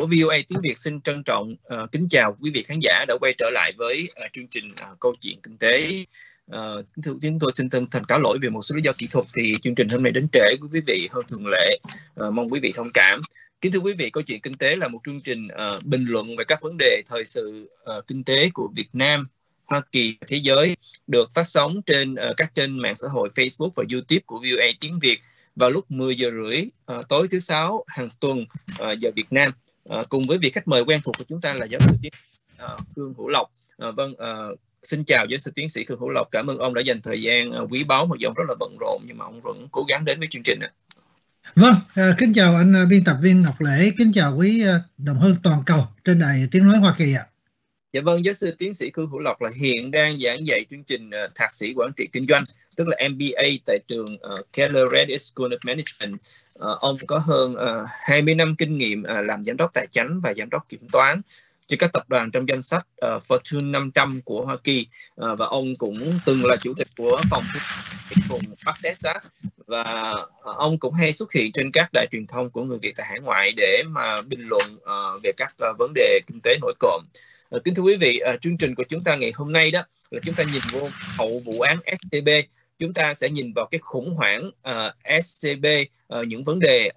của VOA Tiếng Việt xin trân trọng kính chào quý vị khán giả đã quay trở lại với chương trình Câu chuyện kinh tế. Chúng tôi xin thân cáo lỗi về một số lý do kỹ thuật thì chương trình hôm nay đến trễ của quý vị hơn thường lệ, mong quý vị thông cảm. Kính thưa quý vị, Câu chuyện kinh tế là một chương trình bình luận về các vấn đề thời sự kinh tế của Việt Nam, Hoa Kỳ, thế giới, được phát sóng trên các kênh mạng xã hội Facebook và YouTube của VOA Tiếng Việt vào lúc 10 giờ rưỡi tối thứ Sáu hàng tuần giờ Việt Nam, cùng với vị khách mời quen thuộc của chúng ta là giáo sư tiến Khương Hữu Lộc. Xin chào giáo sư tiến sĩ Khương Hữu Lộc, cảm ơn ông đã dành thời gian quý báu, mặc dù rất là bận rộn nhưng mà ông vẫn cố gắng đến với chương trình. Vâng, kính chào anh biên tập viên Ngọc Lễ, kính chào quý đồng hương toàn cầu trên đài Tiếng nói Hoa Kỳ ạ. Dạ vâng, giáo sư tiến sĩ Khương Hữu Lộc là hiện đang giảng dạy chương trình thạc sĩ quản trị kinh doanh, tức là MBA tại trường Keller Reddish School of Management. Ông có hơn 20 năm kinh nghiệm làm giám đốc tài chính và giám đốc kiểm toán cho các tập đoàn trong danh sách Fortune 500 của Hoa Kỳ, và ông cũng từng là chủ tịch của phòng vùng Bắc Texas, và ông cũng hay xuất hiện trên các đài truyền thông của người Việt tại hải ngoại để mà bình luận về các vấn đề kinh tế nổi cộm. Kính thưa quý vị, chương trình của chúng ta ngày hôm nay đó là chúng ta nhìn vô hậu vụ án SCB, chúng ta sẽ nhìn vào cái khủng hoảng SCB, những vấn đề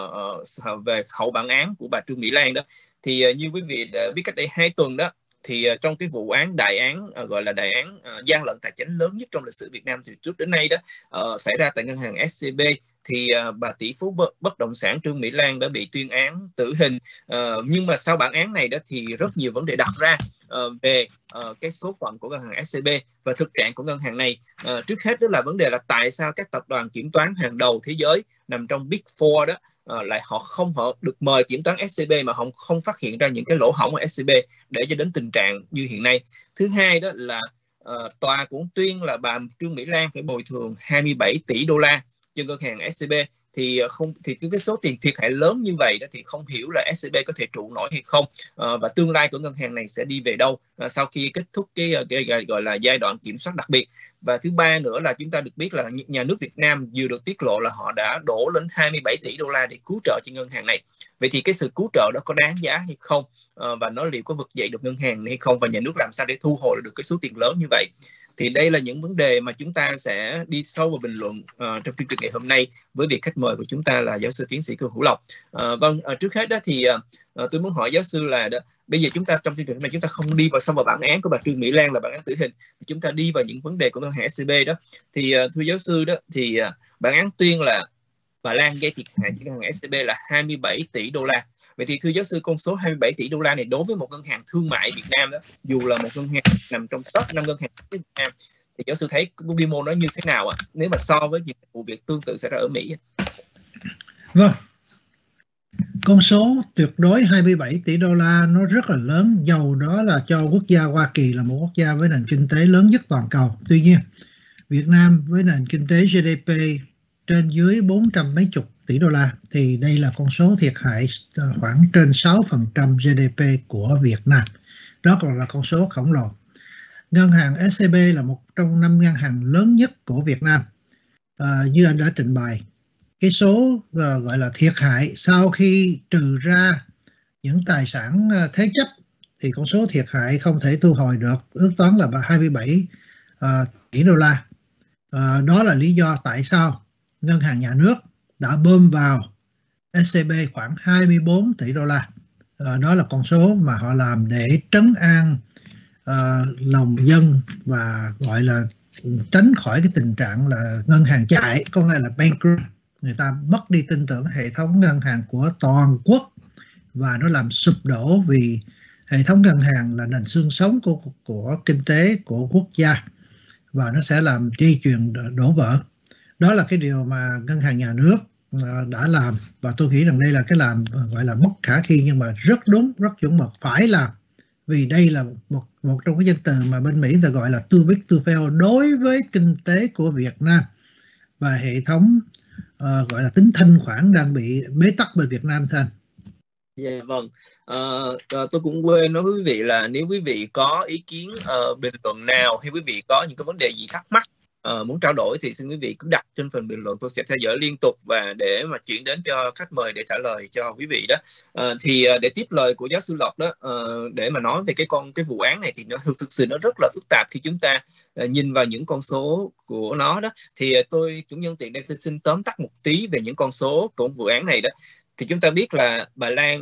về hậu bản án của bà Trương Mỹ Lan đó. Thì như quý vị đã biết, cách đây 2 tuần đó, thì trong cái vụ án đại án gọi là đại án gian lận tài chính lớn nhất trong lịch sử Việt Nam từ trước đến nay đó, xảy ra tại ngân hàng SCB, thì bà tỷ phú bất động sản Trương Mỹ Lan đã bị tuyên án tử hình. Nhưng mà sau bản án này đó thì rất nhiều vấn đề đặt ra về cái số phận của ngân hàng SCB và thực trạng của ngân hàng này. Trước hết đó là vấn đề là tại sao các tập đoàn kiểm toán hàng đầu thế giới nằm trong Big Four đó lại họ được mời kiểm toán SCB mà họ không phát hiện ra những cái lỗ hổng ở SCB để cho đến tình trạng như hiện nay. Thứ hai đó là tòa cũng tuyên là bà Trương Mỹ Lan phải bồi thường 27 tỷ đô la cho ngân hàng SCB, thì cái số tiền thiệt hại lớn như vậy đó thì không hiểu là SCB có thể trụ nổi hay không, và tương lai của ngân hàng này sẽ đi về đâu sau khi kết thúc cái gọi là giai đoạn kiểm soát đặc biệt. Và thứ ba nữa là chúng ta được biết là nhà nước Việt Nam vừa được tiết lộ là họ đã đổ lên 27 tỷ đô la để cứu trợ cho ngân hàng này. Vậy thì cái sự cứu trợ đó có đáng giá hay không, và nó liệu có vực dậy được ngân hàng này hay không, và nhà nước làm sao để thu hồi được cái số tiền lớn như vậy. Thì đây là những vấn đề mà chúng ta sẽ đi sâu vào bình luận trong chương trình ngày hôm nay với vị khách mời của chúng ta là giáo sư tiến sĩ Khương Hữu Lộc. Trước hết đó thì tôi muốn hỏi giáo sư là bây giờ chúng ta trong chương trình này chúng ta không đi vào sâu vào bản án của bà Trương Mỹ Lan là bản án tử hình, chúng ta đi vào những vấn đề của ngân hàng SCB đó. Thì thưa giáo sư đó, thì bản án tuyên là bà Lan gây thiệt hại cho ngân hàng SCB là 27 tỷ đô la. Vậy thì thưa giáo sư, con số 27 tỷ đô la này đối với một ngân hàng thương mại Việt Nam đó, dù là một ngân hàng nằm trong top 5 ngân hàng Việt Nam, thì giáo sư thấy cái quy mô nó như thế nào nếu mà so với những vụ việc tương tự xảy ra ở Mỹ? Vâng, con số tuyệt đối 27 tỷ đô la nó rất là lớn, dầu đó là cho quốc gia Hoa Kỳ là một quốc gia với nền kinh tế lớn nhất toàn cầu. Tuy nhiên, Việt Nam với nền kinh tế GDP trên dưới 400 mấy chục tỷ đô la thì đây là con số thiệt hại khoảng trên 6% GDP của Việt Nam. Đó còn là con số khổng lồ. Ngân hàng SCB là một trong 5 ngân hàng lớn nhất của Việt Nam. Như anh đã trình bày, cái số gọi là thiệt hại sau khi trừ ra những tài sản thế chấp thì con số thiệt hại không thể thu hồi được, ước toán là 27 tỷ đô la. Đó là lý do tại sao ngân hàng nhà nước đã bơm vào SCB khoảng 24 tỷ đô la. Đó là con số mà họ làm để trấn an lòng dân và gọi là tránh khỏi cái tình trạng là ngân hàng chạy, có nghĩa là bankrupt. Người ta mất đi tin tưởng hệ thống ngân hàng của toàn quốc và nó làm sụp đổ, vì hệ thống ngân hàng là nền xương sống của kinh tế của quốc gia và nó sẽ làm dây chuyền đổ vỡ. Đó là cái điều mà ngân hàng nhà nước đã làm, và tôi nghĩ rằng đây là cái làm gọi là bất khả thi nhưng mà rất đúng, rất chuẩn mực, phải làm, vì đây là một trong cái danh từ mà bên Mỹ ta gọi là too big to fail đối với kinh tế của Việt Nam và hệ thống gọi là tính thanh khoản đang bị bế tắc bên Việt Nam thôi. Dạ vâng, tôi cũng quên nói với quý vị là nếu quý vị có ý kiến bình luận nào hay quý vị có những cái vấn đề gì thắc mắc muốn trao đổi thì xin quý vị cứ đặt trên phần bình luận, tôi sẽ theo dõi liên tục và để mà chuyển đến cho khách mời để trả lời cho quý vị đó. Để tiếp lời của giáo sư Lộc đó, để mà nói về cái vụ án này thì nó thực sự nó rất là phức tạp khi chúng ta nhìn vào những con số của nó đó. Thì tôi cũng nhân tiện đây tôi xin tóm tắt một tí về những con số của vụ án này đó. Thì chúng ta biết là bà Lan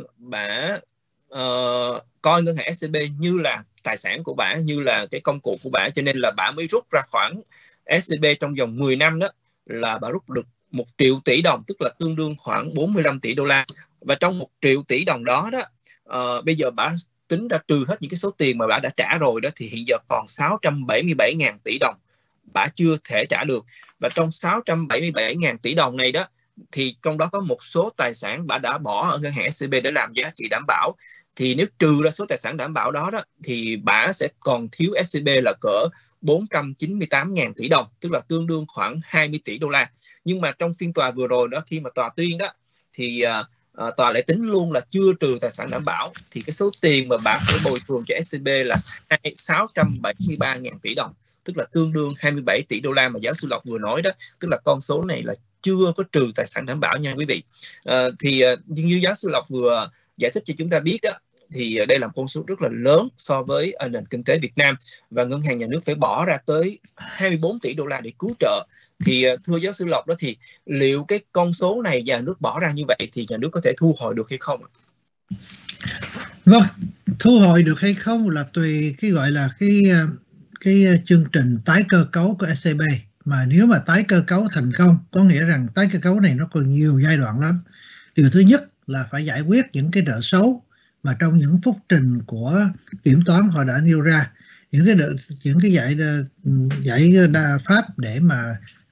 coi ngân hàng SCB như là tài sản của bà, như là cái công cụ của bà, cho nên là bà mới rút ra khoản SCB trong vòng 10 năm đó là bà rút được 1 triệu tỷ đồng, tức là tương đương khoảng 45 tỷ đô la. Và trong 1 triệu tỷ đồng đó bây giờ bà tính ra trừ hết những cái số tiền mà bà đã trả rồi đó, thì hiện giờ còn 677.000 tỷ đồng bà chưa thể trả được. Và trong 677.000 tỷ đồng này đó, thì trong đó có một số tài sản bà đã bỏ ở ngân hàng SCB để làm giá trị đảm bảo. Thì nếu trừ ra số tài sản đảm bảo đó thì bà sẽ còn thiếu SCB là cỡ 498.000 tỷ đồng, tức là tương đương khoảng 20 tỷ đô la. Nhưng mà trong phiên tòa vừa rồi đó, khi mà tòa tuyên đó, thì tòa lại tính luôn là chưa trừ tài sản đảm bảo, thì cái số tiền mà bà phải bồi thường cho SCB là 673.000 tỷ đồng, tức là tương đương 27 tỷ đô la mà giáo sư Lộc vừa nói đó. Tức là con số này là chưa có trừ tài sản đảm bảo nha quý vị. Như giáo sư Lộc vừa giải thích cho chúng ta biết đó, thì đây là một con số rất là lớn so với nền kinh tế Việt Nam, và ngân hàng nhà nước phải bỏ ra tới 24 tỷ đô la để cứu trợ. Thì thưa giáo sư Lộc đó, thì liệu cái con số này nhà nước bỏ ra như vậy thì nhà nước có thể thu hồi được hay không? Vâng, thu hồi được hay không là tùy cái gọi là cái chương trình tái cơ cấu của SCB. Mà nếu mà tái cơ cấu thành công, có nghĩa rằng tái cơ cấu này nó còn nhiều giai đoạn lắm. Điều thứ nhất là phải giải quyết những cái nợ xấu mà trong những phúc trình của kiểm toán họ đã nêu ra, những cái giải pháp để mà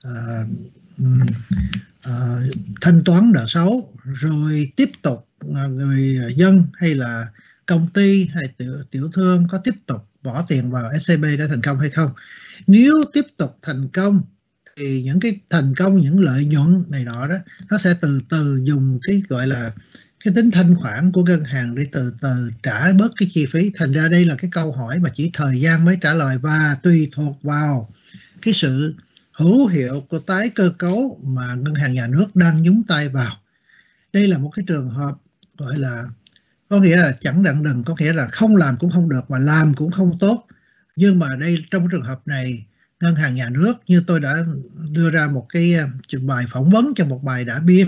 thanh toán nợ xấu, rồi tiếp tục người dân hay là công ty hay tiểu thương có tiếp tục bỏ tiền vào SCB đã thành công hay không. Nếu tiếp tục thành công thì những cái thành công, những lợi nhuận này nọ đó, nó sẽ từ từ dùng cái gọi là cái tính thanh khoản của ngân hàng để từ từ trả bớt cái chi phí. Thành ra đây là cái câu hỏi mà chỉ thời gian mới trả lời, và tùy thuộc vào cái sự hữu hiệu của tái cơ cấu mà ngân hàng nhà nước đang nhúng tay vào. Đây là một cái trường hợp gọi là có nghĩa là chẳng đặng đừng, có nghĩa là không làm cũng không được mà làm cũng không tốt. Nhưng mà đây trong trường hợp này, ngân hàng nhà nước, như tôi đã đưa ra một cái bài phỏng vấn cho một bài đã biên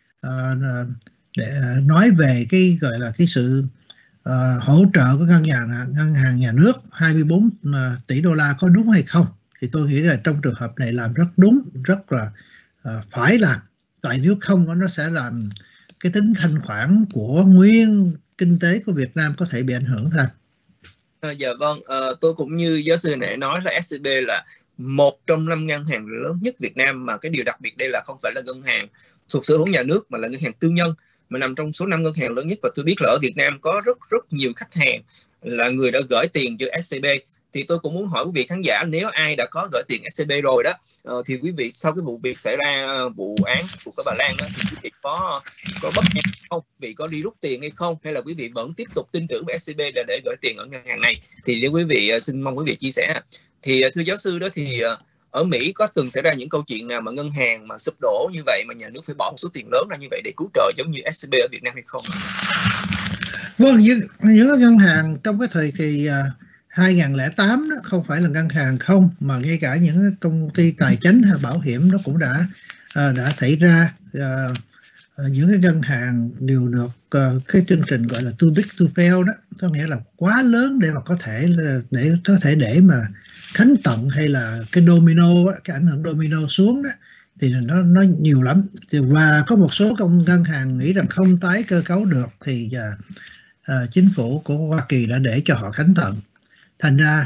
để nói về cái gọi là cái sự hỗ trợ của ngân hàng nhà nước 24 tỷ đô la có đúng hay không, thì tôi nghĩ là trong trường hợp này làm rất đúng, rất là phải làm. Tại nếu không nó sẽ làm cái tính thanh khoản của nguyên kinh tế của Việt Nam có thể bị ảnh hưởng thôi. Dạ vâng, tôi cũng như giáo sư này nói là SCB là một trong 5 ngân hàng lớn nhất Việt Nam, mà cái điều đặc biệt đây là không phải là ngân hàng thuộc sở hữu nhà nước mà là ngân hàng tư nhân, mà nằm trong số 5 ngân hàng lớn nhất. Và tôi biết là ở Việt Nam có rất nhiều khách hàng là người đã gửi tiền cho SCB. Thì tôi cũng muốn hỏi quý vị khán giả, nếu ai đã có gửi tiền SCB rồi đó, thì quý vị sau cái vụ việc xảy ra, vụ án của các bà Lan đó, thì quý vị có bất ngờ không? Quý vị có đi rút tiền hay không? Hay là quý vị vẫn tiếp tục tin tưởng vào SCB để gửi tiền ở ngân hàng này? Thì nếu quý vị xin mong quý vị chia sẻ. Thì thưa giáo sư đó, thì ở Mỹ có từng xảy ra những câu chuyện nào mà ngân hàng mà sụp đổ như vậy mà nhà nước phải bỏ một số tiền lớn ra như vậy để cứu trợ giống như SCB ở Việt Nam hay không? Vâng, những ngân hàng trong cái thời kỳ 2008 đó không phải là ngân hàng không, mà ngay cả những công ty tài chính hay bảo hiểm nó cũng đã xảy ra. Những cái ngân hàng đều được cái chương trình gọi là too big to fail đó, có nghĩa là quá lớn để mà có thể để mà khánh tận, hay là cái domino, cái ảnh hưởng domino xuống đó, thì nó nhiều lắm. Và có một số ngân hàng nghĩ rằng không tái cơ cấu được thì chính phủ của Hoa Kỳ đã để cho họ khánh tận. Thành ra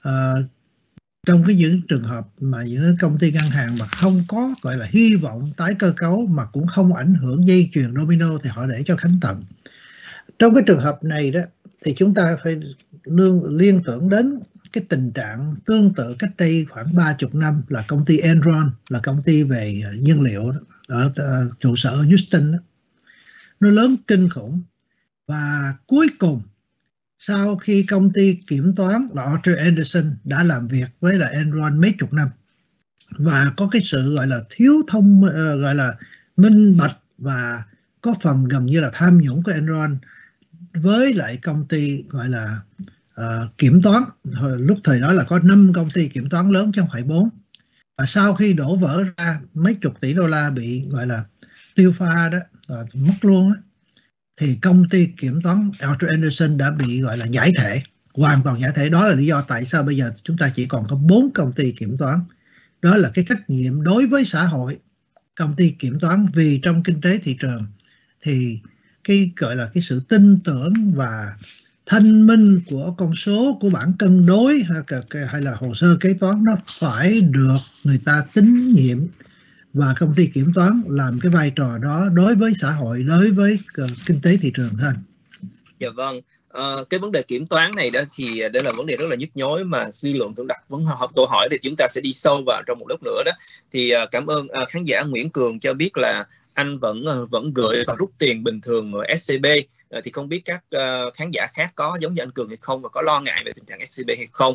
trong những trường hợp mà những công ty ngân hàng mà không có gọi là hy vọng tái cơ cấu mà cũng không ảnh hưởng dây chuyền domino thì họ để cho khánh tận. Trong cái trường hợp này đó thì chúng ta phải liên tưởng đến cái tình trạng tương tự cách đây khoảng 30 năm là công ty Enron, là công ty về nhiên liệu ở trụ sở ở Houston đó. Nó lớn kinh khủng, và cuối cùng sau khi công ty kiểm toán là Arthur Andersen đã làm việc với là Enron mấy chục năm, và có cái sự gọi là thiếu gọi là minh bạch, và có phần gần như là tham nhũng của Enron với lại công ty gọi là kiểm toán. Lúc thời đó là có 5 công ty kiểm toán lớn chứ không phải 4. Và sau khi đổ vỡ ra mấy chục tỷ đô la bị gọi là tiêu pha đó, mất luôn đó, thì công ty kiểm toán Arthur Andersen đã bị gọi là giải thể, hoàn toàn giải thể. Đó là lý do tại sao bây giờ chúng ta chỉ còn có 4 công ty kiểm toán. Đó là cái trách nhiệm đối với xã hội, công ty kiểm toán, vì trong kinh tế thị trường thì cái gọi là cái sự tin tưởng và thanh minh của con số, của bảng cân đối hay là hồ sơ kế toán nó phải được người ta tín nhiệm, và công ty kiểm toán làm cái vai trò đó đối với xã hội, đối với kinh tế thị trường thôi. Dạ vâng. Cái vấn đề kiểm toán này đó thì đây là vấn đề rất là nhức nhối mà dư luận cũng đặt câu hỏi, thì chúng ta sẽ đi sâu vào trong một lúc nữa đó. Thì cảm ơn khán giả Nguyễn Cường cho biết là anh vẫn gửi và rút tiền bình thường ở SCB. Thì không biết các khán giả khác có giống như anh Cường hay không, và có lo ngại về tình trạng SCB hay không.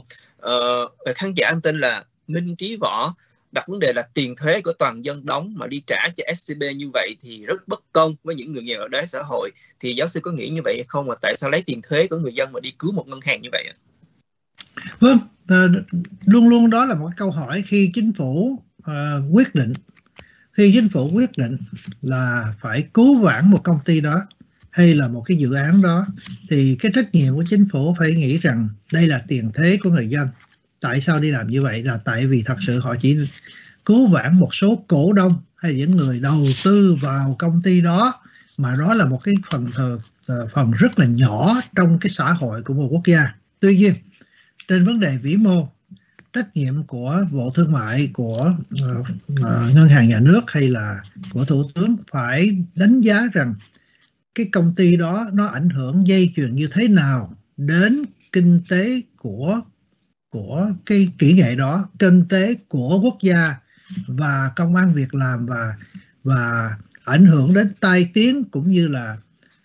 Khán giả anh tên là Minh Trí Võ đặt vấn đề là tiền thuế của toàn dân đóng mà đi trả cho SCB như vậy thì rất bất công với những người nghèo ở đáy xã hội. Thì giáo sư có nghĩ như vậy hay không, và tại sao lấy tiền thuế của người dân mà đi cứu một ngân hàng như vậy ạ? Vâng, luôn luôn đó là một câu hỏi khi chính phủ quyết định. Khi chính phủ quyết định là phải cứu vãn một công ty đó hay là một cái dự án đó, thì cái trách nhiệm của chính phủ phải nghĩ rằng đây là tiền thuế của người dân. Tại sao đi làm như vậy? Là tại vì thật sự họ chỉ cứu vãn một số cổ đông hay những người đầu tư vào công ty đó, mà đó là một cái phần rất là nhỏ trong cái xã hội của một quốc gia. Tuy nhiên, trên vấn đề vĩ mô, trách nhiệm của Bộ Thương mại, của Ngân hàng Nhà nước hay là của Thủ tướng phải đánh giá rằng cái công ty đó nó ảnh hưởng dây chuyền như thế nào đến kinh tế của cái kỹ nghệ đó, kinh tế của quốc gia và công ăn việc làm, và ảnh hưởng đến tai tiếng cũng như là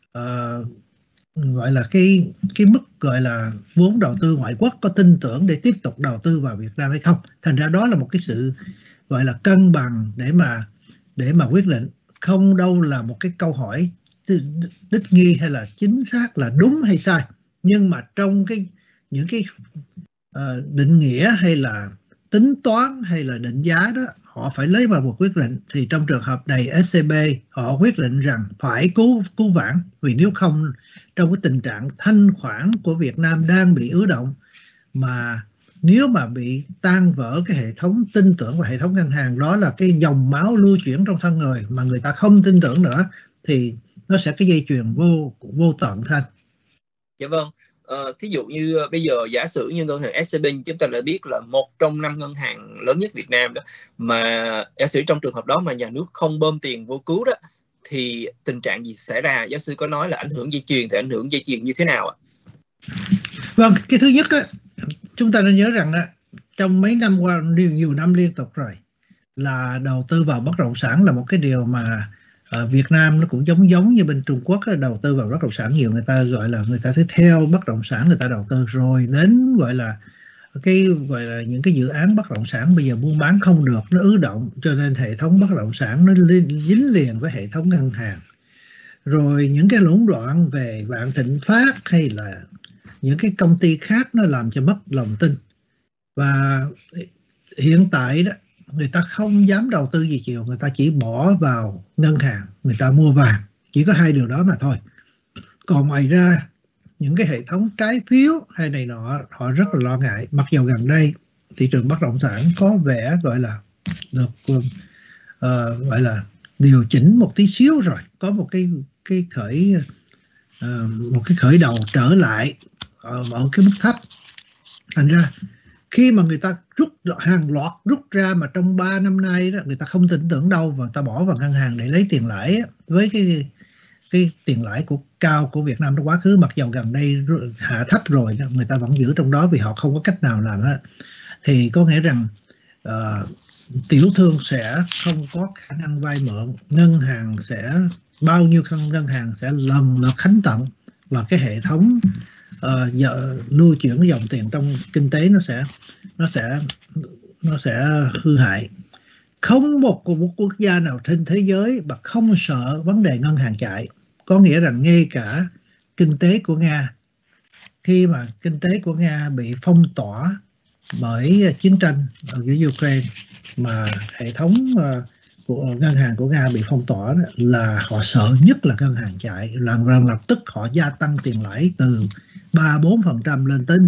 gọi là cái mức gọi là vốn đầu tư ngoại quốc có tin tưởng để tiếp tục đầu tư vào Việt Nam hay không. Thành ra đó là một cái sự gọi là cân bằng để mà quyết định, không đâu là một cái câu hỏi đích nghi hay là chính xác là đúng hay sai. Nhưng mà trong những cái định nghĩa hay là tính toán hay là định giá đó, họ phải lấy vào một quyết định. Thì trong trường hợp này SCB họ quyết định rằng phải cứu vãn, vì nếu không trong cái tình trạng thanh khoản của Việt Nam đang bị ứ động, mà nếu mà bị tan vỡ cái hệ thống tin tưởng và hệ thống ngân hàng, đó là cái dòng máu lưu chuyển trong thân người mà người ta không tin tưởng nữa, thì nó sẽ cái dây chuyền vô tận thôi. Dạ vâng. Thí dụ như bây giờ giả sử như ngân hàng SCB chúng ta đã biết là một trong 5 ngân hàng lớn nhất Việt Nam đó, mà giả sử trong trường hợp đó mà nhà nước không bơm tiền vô cứu đó, thì tình trạng gì xảy ra? Giáo sư có nói là ảnh hưởng dây chuyền, thì ảnh hưởng dây chuyền như thế nào ạ? Vâng, cái thứ nhất á, chúng ta nên nhớ rằng á, trong mấy năm qua, nhiều năm liên tục rồi, là đầu tư vào bất động sản là một cái điều mà ở Việt Nam nó cũng giống như bên Trung Quốc, đầu tư vào bất động sản nhiều. Người ta gọi là người ta sẽ theo bất động sản người ta đầu tư, rồi đến gọi là những cái dự án bất động sản bây giờ buôn bán không được, nó ứ động, cho nên hệ thống bất động sản nó dính liền với hệ thống ngân hàng. Rồi những cái lũng đoạn về Vạn Thịnh Phát hay là những cái công ty khác nó làm cho mất lòng tin. Và hiện tại đó, người ta không dám đầu tư gì nhiều, người ta chỉ bỏ vào ngân hàng, người ta mua vàng, chỉ có hai điều đó mà thôi. Còn ngoài ra những cái hệ thống trái phiếu hay này nọ họ rất là lo ngại. Mặc dù gần đây thị trường bất động sản có vẻ gọi là được gọi là điều chỉnh một tí xíu rồi, có một cái khởi đầu trở lại ở cái mức thấp. Thành ra khi mà người ta hàng loạt rút ra mà trong 3 năm nay đó, người ta không tin tưởng đâu, và người ta bỏ vào ngân hàng để lấy tiền lãi, với cái tiền lãi cao của Việt Nam trong quá khứ, mặc dầu gần đây hạ thấp rồi đó, người ta vẫn giữ trong đó vì họ không có cách nào làm hết. Thì có nghĩa rằng tiểu thương sẽ không có khả năng vay mượn, ngân hàng sẽ bao nhiêu ngân hàng sẽ lần lượt khánh tận, và cái hệ thống lưu chuyển dòng tiền trong kinh tế nó sẽ nó sẽ hư hại. Không một quốc gia nào trên thế giới mà không sợ vấn đề ngân hàng chạy. Có nghĩa rằng ngay cả kinh tế của Nga, khi mà kinh tế của Nga bị phong tỏa bởi chiến tranh ở dưới Ukraine, mà hệ thống của ngân hàng của Nga bị phong tỏa đó, là họ sợ nhất là ngân hàng chạy, rằng lập tức họ gia tăng tiền lãi từ 3-4% lên tới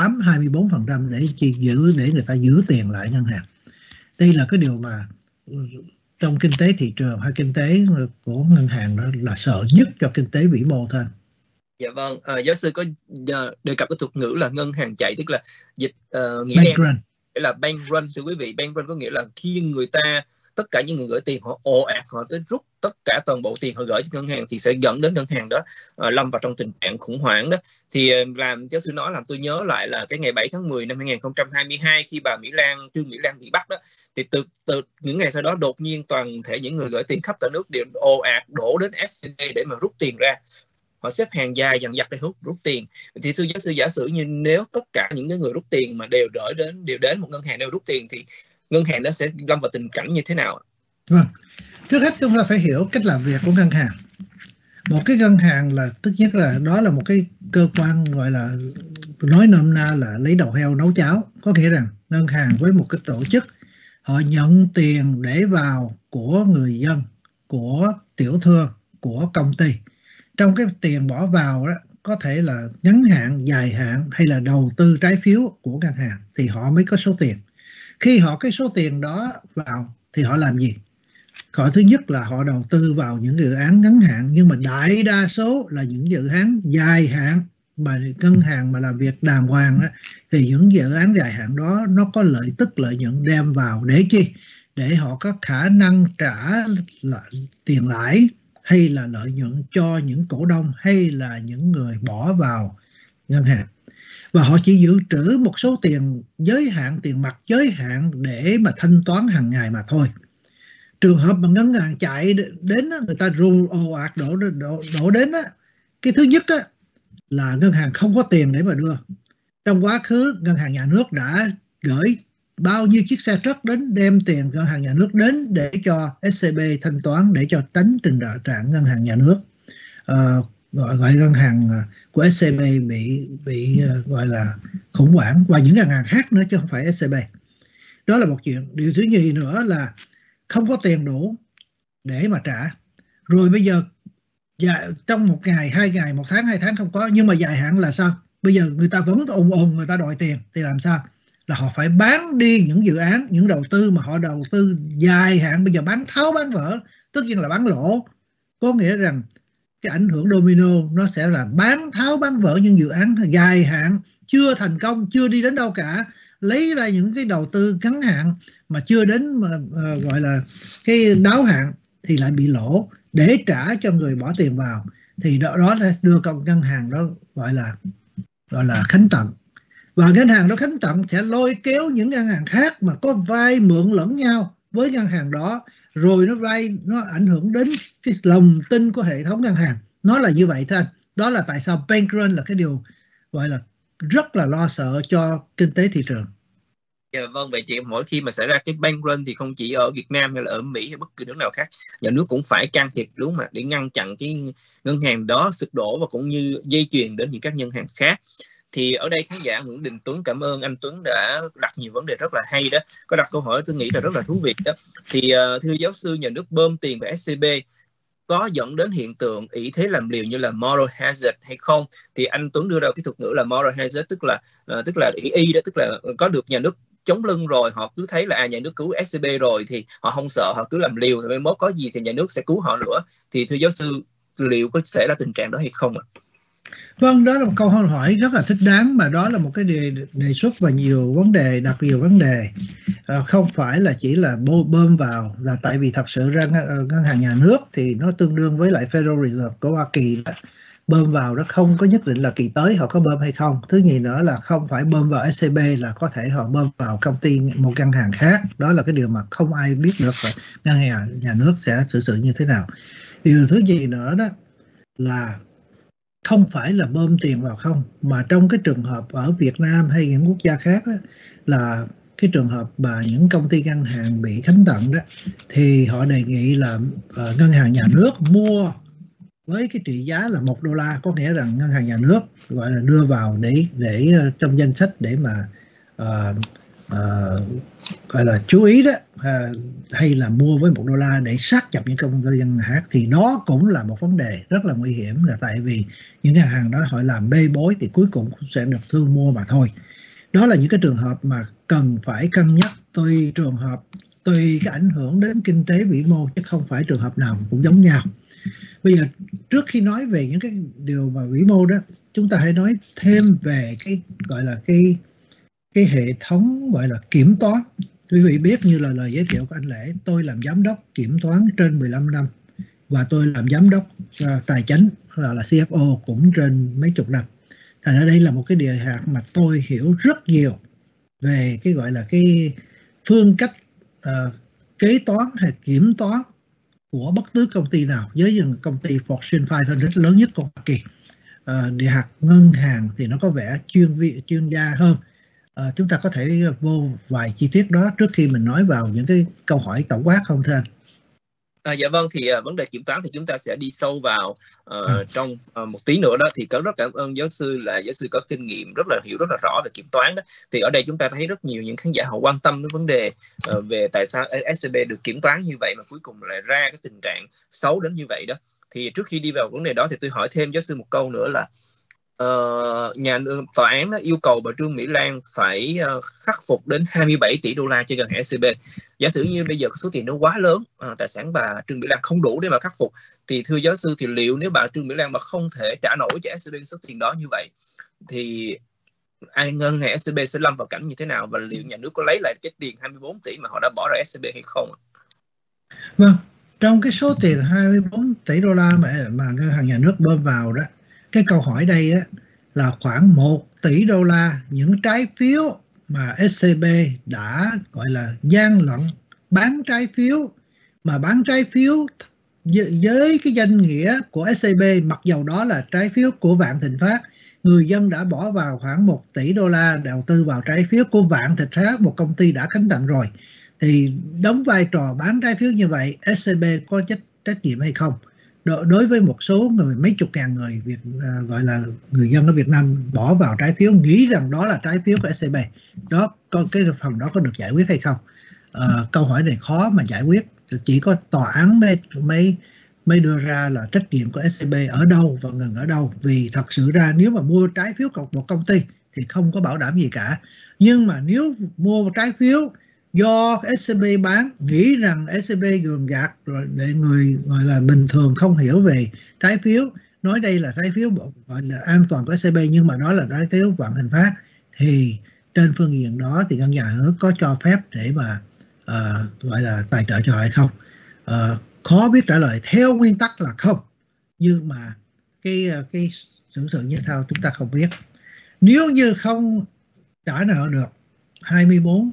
18-24% để người ta giữ tiền lại ngân hàng. Đây là cái điều mà trong kinh tế thị trường hay kinh tế của ngân hàng đó là sợ nhất cho kinh tế vĩ mô thôi. Dạ vâng, giáo sư có đề cập cái thuật ngữ là ngân hàng chạy, tức là dịch nghĩa Bank run. là bank run. Thưa quý vị, bank run có nghĩa là khi người ta, tất cả những người gửi tiền họ ồ ạt, họ tới rút tất cả toàn bộ tiền họ gửi cho ngân hàng, thì sẽ dẫn đến ngân hàng đó lâm vào trong tình trạng khủng hoảng đó. Thì làm giáo sư nói làm tôi nhớ lại là cái ngày 7 tháng 10 năm 2022 khi bà Trương Mỹ Lan bị bắt đó, thì từ những ngày sau đó đột nhiên toàn thể những người gửi tiền khắp cả nước đều ồ ạt đổ đến SCB để mà rút tiền ra. Họ xếp hàng dài dằng dặc để rút tiền. Thì thưa giáo sư, giả sử như nếu tất cả những người rút tiền mà đều đến một ngân hàng đều rút tiền, thì ngân hàng đó sẽ lâm vào tình cảnh như thế nào? Vâng, trước hết chúng ta phải hiểu cách làm việc của ngân hàng. Một cái ngân hàng là tất nhất là đó là một cái cơ quan gọi là, nói nôm na là lấy đầu heo nấu cháo. Có nghĩa rằng ngân hàng với một cái tổ chức, họ nhận tiền để vào của người dân, của tiểu thương, của công ty. Trong cái tiền bỏ vào đó có thể là ngắn hạn, dài hạn hay là đầu tư trái phiếu của ngân hàng, thì họ mới có số tiền. Khi họ cái số tiền đó vào thì họ làm gì? Họ thứ nhất là họ đầu tư vào những dự án ngắn hạn, nhưng mà đại đa số là những dự án dài hạn. Mà ngân hàng mà làm việc đàng hoàng đó, thì những dự án dài hạn đó nó có lợi nhuận đem vào để chi? Để họ có khả năng trả tiền lãi hay là lợi nhuận cho những cổ đông hay là những người bỏ vào ngân hàng. Và họ chỉ dự trữ một số tiền giới hạn, tiền mặt giới hạn để mà thanh toán hàng ngày mà thôi. Trường hợp mà ngân hàng chạy đến, người ta ồ ạt đổ đến, cái thứ nhất là ngân hàng không có tiền để mà đưa. Trong quá khứ ngân hàng nhà nước đã gửi bao nhiêu chiếc xe truck đến đem tiền ngân hàng nhà nước đến để cho SCB thanh toán, để cho tránh tình trạng ngân hàng nhà nước gọi ngân hàng của SCB bị gọi là khủng hoảng, và những ngân hàng khác nữa chứ không phải SCB. Đó là một chuyện. Điều thứ nhì nữa là không có tiền đủ để mà trả. Rồi bây giờ trong một ngày, 2 ngày, 1 tháng, 2 tháng không có, nhưng mà dài hạn là sao? Bây giờ người ta vẫn ồn người ta đòi tiền thì làm sao? Là họ phải bán đi những dự án, những đầu tư mà họ đầu tư dài hạn, bây giờ bán tháo bán vỡ, tất nhiên là bán lỗ. Có nghĩa rằng cái ảnh hưởng domino nó sẽ là bán tháo bán vỡ những dự án dài hạn chưa thành công, chưa đi đến đâu cả, lấy ra những cái đầu tư ngắn hạn mà chưa đến mà gọi là cái đáo hạn thì lại bị lỗ, để trả cho người bỏ tiền vào. Thì đó sẽ đưa con ngân hàng đó gọi là khánh tận. Và ngân hàng đó khánh tận sẽ lôi kéo những ngân hàng khác mà có vay mượn lẫn nhau với ngân hàng đó, rồi nó ảnh hưởng đến cái lòng tin của hệ thống ngân hàng. Nó là như vậy thôi. Đó là tại sao bank run là cái điều gọi là rất là lo sợ cho kinh tế thị trường. Dạ vâng, vậy chị, mỗi khi mà xảy ra cái bank run thì không chỉ ở Việt Nam hay là ở Mỹ hay bất kỳ nước nào khác, nhà nước cũng phải can thiệp đúng không ạ, để ngăn chặn cái ngân hàng đó sụp đổ và cũng như dây chuyền đến những các ngân hàng khác. Thì ở đây khán giả Nguyễn Đình Tuấn, cảm ơn anh Tuấn đã đặt nhiều vấn đề rất là hay đó, có đặt câu hỏi tôi nghĩ là rất là thú vị đó. Thì thưa giáo sư, nhà nước bơm tiền vào SCB có dẫn đến hiện tượng ỷ thế làm liều như là moral hazard hay không? Thì anh Tuấn đưa ra cái thuật ngữ là moral hazard, tức là ỷ y đó, tức là có được nhà nước chống lưng rồi, họ cứ thấy là nhà nước cứu SCB rồi thì họ không sợ, họ cứ làm liều, thì mai mốt có gì thì nhà nước sẽ cứu họ nữa. Thì thưa giáo sư, liệu có xảy ra tình trạng đó hay không ạ? Vâng, đó là một câu hỏi rất là thích đáng, mà đó là một cái đề xuất và nhiều vấn đề, đặt nhiều vấn đề. Không phải là chỉ là bơm vào, là tại vì thật sự ra ngân hàng nhà nước thì nó tương đương với lại Federal Reserve của Hoa Kỳ đó. Bơm vào đó không có nhất định là kỳ tới họ có bơm hay không. Thứ nhì nữa là không phải bơm vào SCB là có thể họ bơm vào công ty, một ngân hàng khác. Đó là cái điều mà không ai biết được là ngân hàng nhà nước sẽ xử sự như thế nào. Điều thứ nhì nữa đó là không phải là bơm tiền vào không, mà trong cái trường hợp ở Việt Nam hay những quốc gia khác đó, là cái trường hợp mà những công ty ngân hàng bị khánh tận đó, thì họ đề nghị là ngân hàng nhà nước mua với cái trị giá là $1, có nghĩa rằng ngân hàng nhà nước gọi là đưa vào để trong danh sách để mà gọi là chú ý đó, hay là mua với $1 để sát nhập những công ty ngân hàng, thì đó cũng là một vấn đề rất là nguy hiểm, là tại vì những ngân hàng đó họ làm bê bối thì cuối cùng cũng sẽ được thu mua mà thôi. Đó là những cái trường hợp mà cần phải cân nhắc, tùy cái ảnh hưởng đến kinh tế vĩ mô, chứ không phải trường hợp nào cũng giống nhau. Bây giờ trước khi nói về những cái điều mà vĩ mô đó, chúng ta hãy nói thêm về cái gọi là cái hệ thống gọi là kiểm toán. Quý vị biết, như là lời giới thiệu của anh Lễ, tôi làm giám đốc kiểm toán trên 15 năm và tôi làm giám đốc tài chính là CFO cũng trên mấy chục năm. Thành ra đây là một cái địa hạt mà tôi hiểu rất nhiều về cái gọi là cái phương cách kế toán hay kiểm toán của bất cứ công ty nào, với những công ty Fortune 500 lớn nhất của Hoa Kỳ. Địa hạt ngân hàng thì nó có vẻ chuyên gia hơn. Chúng ta có thể vô vài chi tiết đó trước khi mình nói vào những cái câu hỏi tổng quát không thưa anh? Dạ vâng, thì vấn đề kiểm toán thì chúng ta sẽ đi sâu vào trong một tí nữa đó. Thì rất cảm ơn giáo sư, là giáo sư có kinh nghiệm hiểu rất là rõ về kiểm toán đó. Thì ở đây chúng ta thấy rất nhiều những khán giả họ quan tâm đến vấn đề về tại sao SCB được kiểm toán như vậy mà cuối cùng lại ra cái tình trạng xấu đến như vậy đó. Thì trước khi đi vào vấn đề đó thì tôi hỏi thêm giáo sư một câu nữa là tòa án đó yêu cầu bà Trương Mỹ Lan phải khắc phục đến 27 tỷ đô la cho ngân hàng SCB. Giả sử như bây giờ số tiền nó quá lớn, tài sản bà Trương Mỹ Lan không đủ để mà khắc phục, thì thưa giáo sư, thì liệu nếu bà Trương Mỹ Lan mà không thể trả nổi cho SCB số tiền đó như vậy, thì ngân hàng SCB sẽ lâm vào cảnh như thế nào, và liệu nhà nước có lấy lại cái tiền 24 tỷ mà họ đã bỏ ra SCB hay không? Vâng, trong cái số tiền 24 tỷ đô la mà ngân hàng nhà nước bơm vào đó, cái câu hỏi đây đó là khoảng 1 tỷ đô la những trái phiếu mà SCB đã gọi là gian lận bán trái phiếu, mà bán trái phiếu với cái danh nghĩa của SCB, mặc dầu đó là trái phiếu của Vạn Thịnh Phát. Người dân đã bỏ vào khoảng 1 tỷ đô la đầu tư vào trái phiếu của Vạn Thịnh Phát, một công ty đã khánh tận rồi. Thì đóng vai trò bán trái phiếu như vậy, SCB có trách nhiệm hay không? Đối với một số người, mấy chục ngàn người gọi là người dân ở Việt Nam bỏ vào trái phiếu, nghĩ rằng đó là trái phiếu của SCB, đó cái phần đó có được giải quyết hay không? Câu hỏi này khó mà giải quyết, chỉ có tòa án mới đưa ra là trách nhiệm của SCB ở đâu và ngừng ở đâu. Vì thật sự ra nếu mà mua trái phiếu của một công ty thì không có bảo đảm gì cả, nhưng mà nếu mua trái phiếu do SCB bán, nghĩ rằng SCB gường gạt rồi để người gọi là bình thường không hiểu về trái phiếu, nói đây là trái phiếu gọi là an toàn của SCB nhưng mà đó là trái phiếu Vạn Thịnh Phát, thì trên phương diện đó thì ngân hàng nước có cho phép để mà gọi là tài trợ cho họ hay không? Khó biết trả lời, theo nguyên tắc là không, nhưng mà cái xử sự như sao chúng ta không biết. Nếu như không trả nợ được 24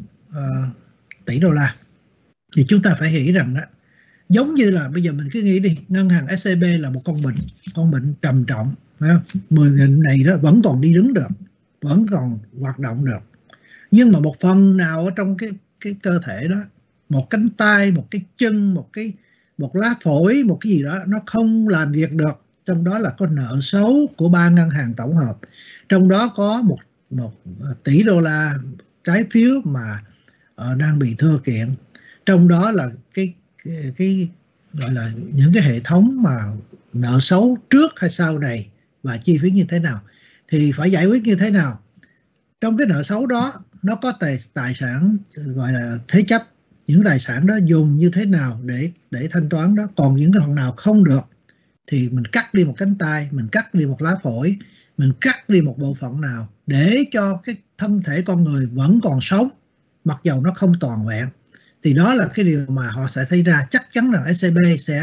tỷ đô la thì chúng ta phải nghĩ rằng đó, giống như là bây giờ mình cứ nghĩ đi, ngân hàng SCB là một con bệnh trầm trọng, phải không? 10 nghìn này đó vẫn còn đi đứng được, vẫn còn hoạt động được, nhưng mà một phần nào ở trong cái cơ thể đó, một cánh tay, một cái chân, một lá phổi, một cái gì đó nó không làm việc được. Trong đó là có nợ xấu của 3 ngân hàng tổng hợp, trong đó có một tỷ đô la trái phiếu mà đang bị thưa kiện, trong đó là cái gọi là những cái hệ thống mà nợ xấu trước hay sau này và chi phí như thế nào, thì phải giải quyết như thế nào. Trong cái nợ xấu đó nó có tài sản gọi là thế chấp, những tài sản đó dùng như thế nào để thanh toán đó. Còn những cái phần nào không được thì mình cắt đi một cánh tay, mình cắt đi một lá phổi, mình cắt đi một bộ phận nào để cho cái thân thể con người vẫn còn sống, mặc dầu nó không toàn vẹn. Thì đó là cái điều mà họ sẽ thấy ra. Chắc chắn rằng SCB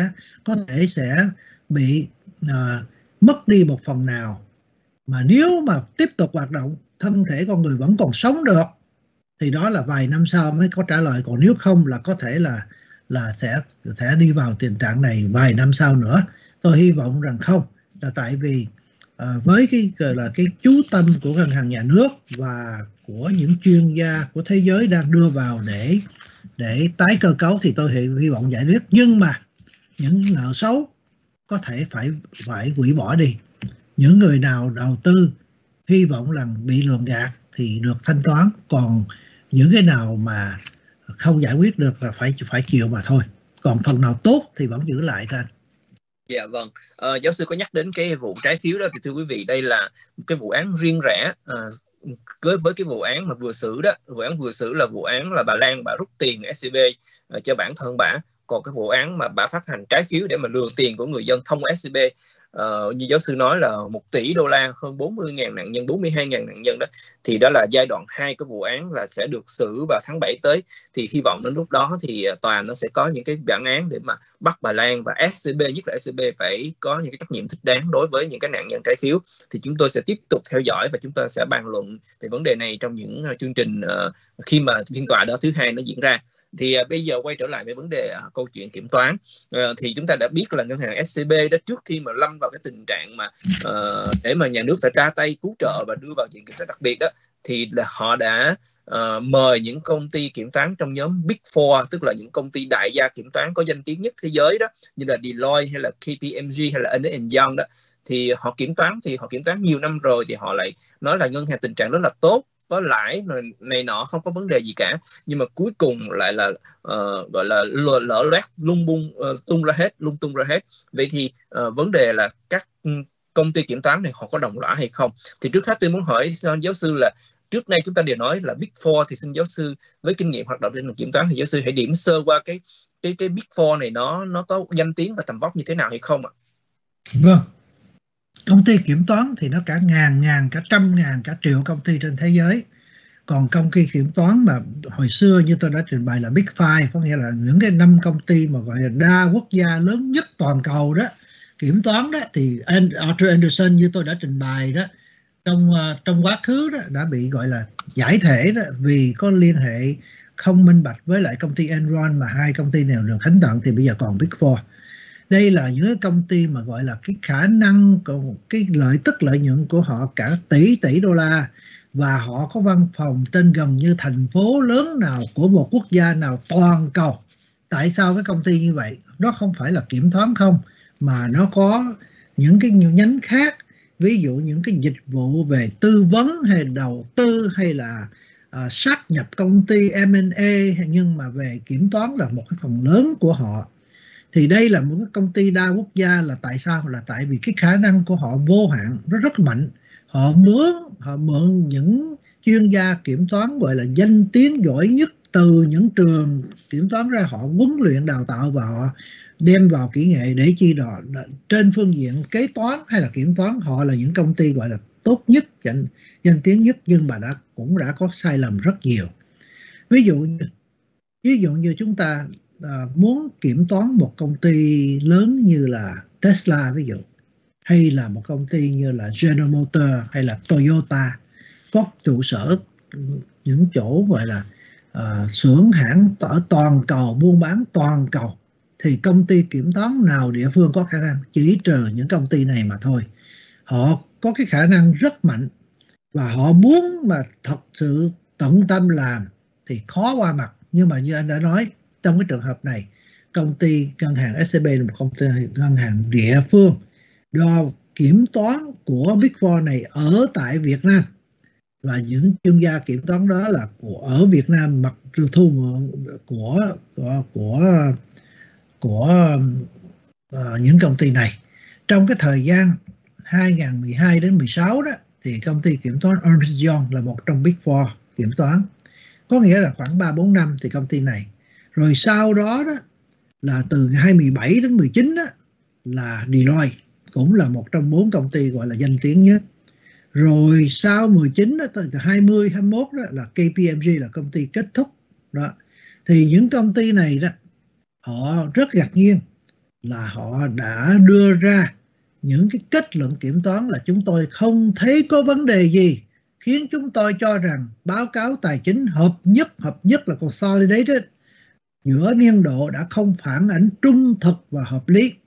sẽ bị mất đi một phần nào, mà nếu mà tiếp tục hoạt động, thân thể con người vẫn còn sống được, thì đó là vài năm sau mới có trả lời. Còn nếu không là có thể là sẽ đi vào tình trạng này vài năm sau nữa. Tôi hy vọng rằng không, là tại vì với cái gọi là cái chú tâm của ngân hàng nhà nước và của những chuyên gia của thế giới đang đưa vào để tái cơ cấu thì tôi hy vọng giải quyết. Nhưng mà những nợ xấu có thể phải hủy bỏ đi. Những người nào đầu tư hy vọng rằng bị lường gạt thì được thanh toán, còn những cái nào mà không giải quyết được là phải chịu mà thôi. Còn phần nào tốt thì vẫn giữ lại thôi. Dạ vâng, giáo sư có nhắc đến cái vụ trái phiếu đó thì thưa quý vị, đây là cái vụ án riêng rẽ với cái vụ án mà vừa xử đó. Vụ án vừa xử là vụ án là bà Lan bà rút tiền SCB cho bản thân bà, còn cái vụ án mà bà phát hành trái phiếu để mà lừa tiền của người dân thông qua SCB, như giáo sư nói là 1 tỷ đô la, hơn 40.000 nạn nhân, 42.000 nạn nhân đó, thì đó là giai đoạn 2 cái vụ án là sẽ được xử vào tháng 7 tới. Thì hy vọng đến lúc đó thì tòa nó sẽ có những cái bản án để mà bắt bà Lan và SCB, nhất là SCB phải có những cái trách nhiệm thích đáng đối với những cái nạn nhân trái phiếu. Thì chúng tôi sẽ tiếp tục theo dõi và chúng ta sẽ bàn luận về vấn đề này trong những chương trình khi mà phiên tòa đó thứ hai nó diễn ra. Thì bây giờ quay trở lại với vấn đề câu chuyện kiểm toán, thì chúng ta đã biết là ngân hàng SCB đó, trước khi mà lâm vào cái tình trạng mà để mà nhà nước phải ra tay cứu trợ và đưa vào diện kiểm soát đặc biệt đó, thì là họ đã mời những công ty kiểm toán trong nhóm Big Four, tức là những công ty đại gia kiểm toán có danh tiếng nhất thế giới đó, như là Deloitte hay là KPMG hay là Ernst & Young đó. Thì họ kiểm toán nhiều năm rồi, thì họ lại nói là ngân hàng tình trạng rất là tốt, có lãi này nọ, không có vấn đề gì cả, nhưng mà cuối cùng lại là gọi là lỡ loét lung tung ra hết. Vậy thì vấn đề là các công ty kiểm toán này họ có đồng lõa hay không? Thì trước hết tôi muốn hỏi giáo sư là trước nay chúng ta đều nói là Big Four, thì xin giáo sư với kinh nghiệm hoạt động trên kiểm toán thì giáo sư hãy điểm sơ qua cái Big Four này nó có danh tiếng và tầm vóc như thế nào hay không ạ? Vâng, công ty kiểm toán thì nó cả ngàn, cả trăm ngàn, cả triệu công ty trên thế giới. Còn công ty kiểm toán mà hồi xưa như tôi đã trình bày là Big Five, có nghĩa là những cái 5 công ty mà gọi là đa quốc gia lớn nhất toàn cầu đó, kiểm toán đó, thì Arthur Andersen như tôi đã trình bày đó, trong quá khứ đó đã bị gọi là giải thể đó, vì có liên hệ không minh bạch với lại công ty Enron, mà hai công ty này được khánh tận thì bây giờ còn Big Four. Đây là những công ty mà gọi là cái khả năng, cái lợi nhuận của họ cả tỷ đô la, và họ có văn phòng trên gần như thành phố lớn nào của một quốc gia nào toàn cầu. Tại sao cái công ty như vậy? Nó không phải là kiểm toán không, mà nó có những cái nhánh khác, ví dụ những cái dịch vụ về tư vấn hay đầu tư hay là sát nhập công ty M&A, nhưng mà về kiểm toán là một cái phần lớn của họ. Thì đây là một cái công ty đa quốc gia. Là tại sao? Là tại vì cái khả năng của họ vô hạn, nó rất mạnh. Họ mượn những chuyên gia kiểm toán gọi là danh tiếng giỏi nhất từ những trường kiểm toán ra, họ huấn luyện đào tạo và họ đem vào kỹ nghệ để chi đò trên phương diện kế toán hay là kiểm toán. Họ là những công ty gọi là tốt nhất, danh tiếng nhất, nhưng mà cũng đã có sai lầm rất nhiều. Ví dụ như chúng ta muốn kiểm toán một công ty lớn như là Tesla ví dụ, hay là một công ty như là General Motors hay là Toyota, có trụ sở những chỗ gọi là xưởng hãng ở toàn cầu, buôn bán toàn cầu, thì công ty kiểm toán nào địa phương có khả năng? Chỉ trừ những công ty này mà thôi. Họ có cái khả năng rất mạnh, và họ muốn mà thật sự tận tâm làm thì khó qua mặt. Nhưng mà như anh đã nói, trong cái trường hợp này, công ty ngân hàng SCB là một công ty ngân hàng địa phương, do kiểm toán của Big Four này ở tại Việt Nam, và những chuyên gia kiểm toán đó là ở Việt Nam mặc thu mượn của những công ty này. Trong cái thời gian 2012 đến 16 đó, thì công ty kiểm toán Ernst & Young là một trong Big Four kiểm toán, có nghĩa là khoảng 3-4 năm thì công ty này. Rồi sau đó đó là từ 2017 đến 19 đó là Deloitte, cũng là một trong 4 công ty gọi là danh tiếng nhất. Rồi sau 19 đó, từ 20, 21 đó là KPMG là công ty kết thúc đó. Thì những công ty này đó, họ rất ngạc nhiên là họ đã đưa ra những cái kết luận kiểm toán là chúng tôi không thấy có vấn đề gì, khiến chúng tôi cho rằng báo cáo tài chính hợp nhất là consolidated giữa niên độ đã không phản ánh trung thực và hợp lý.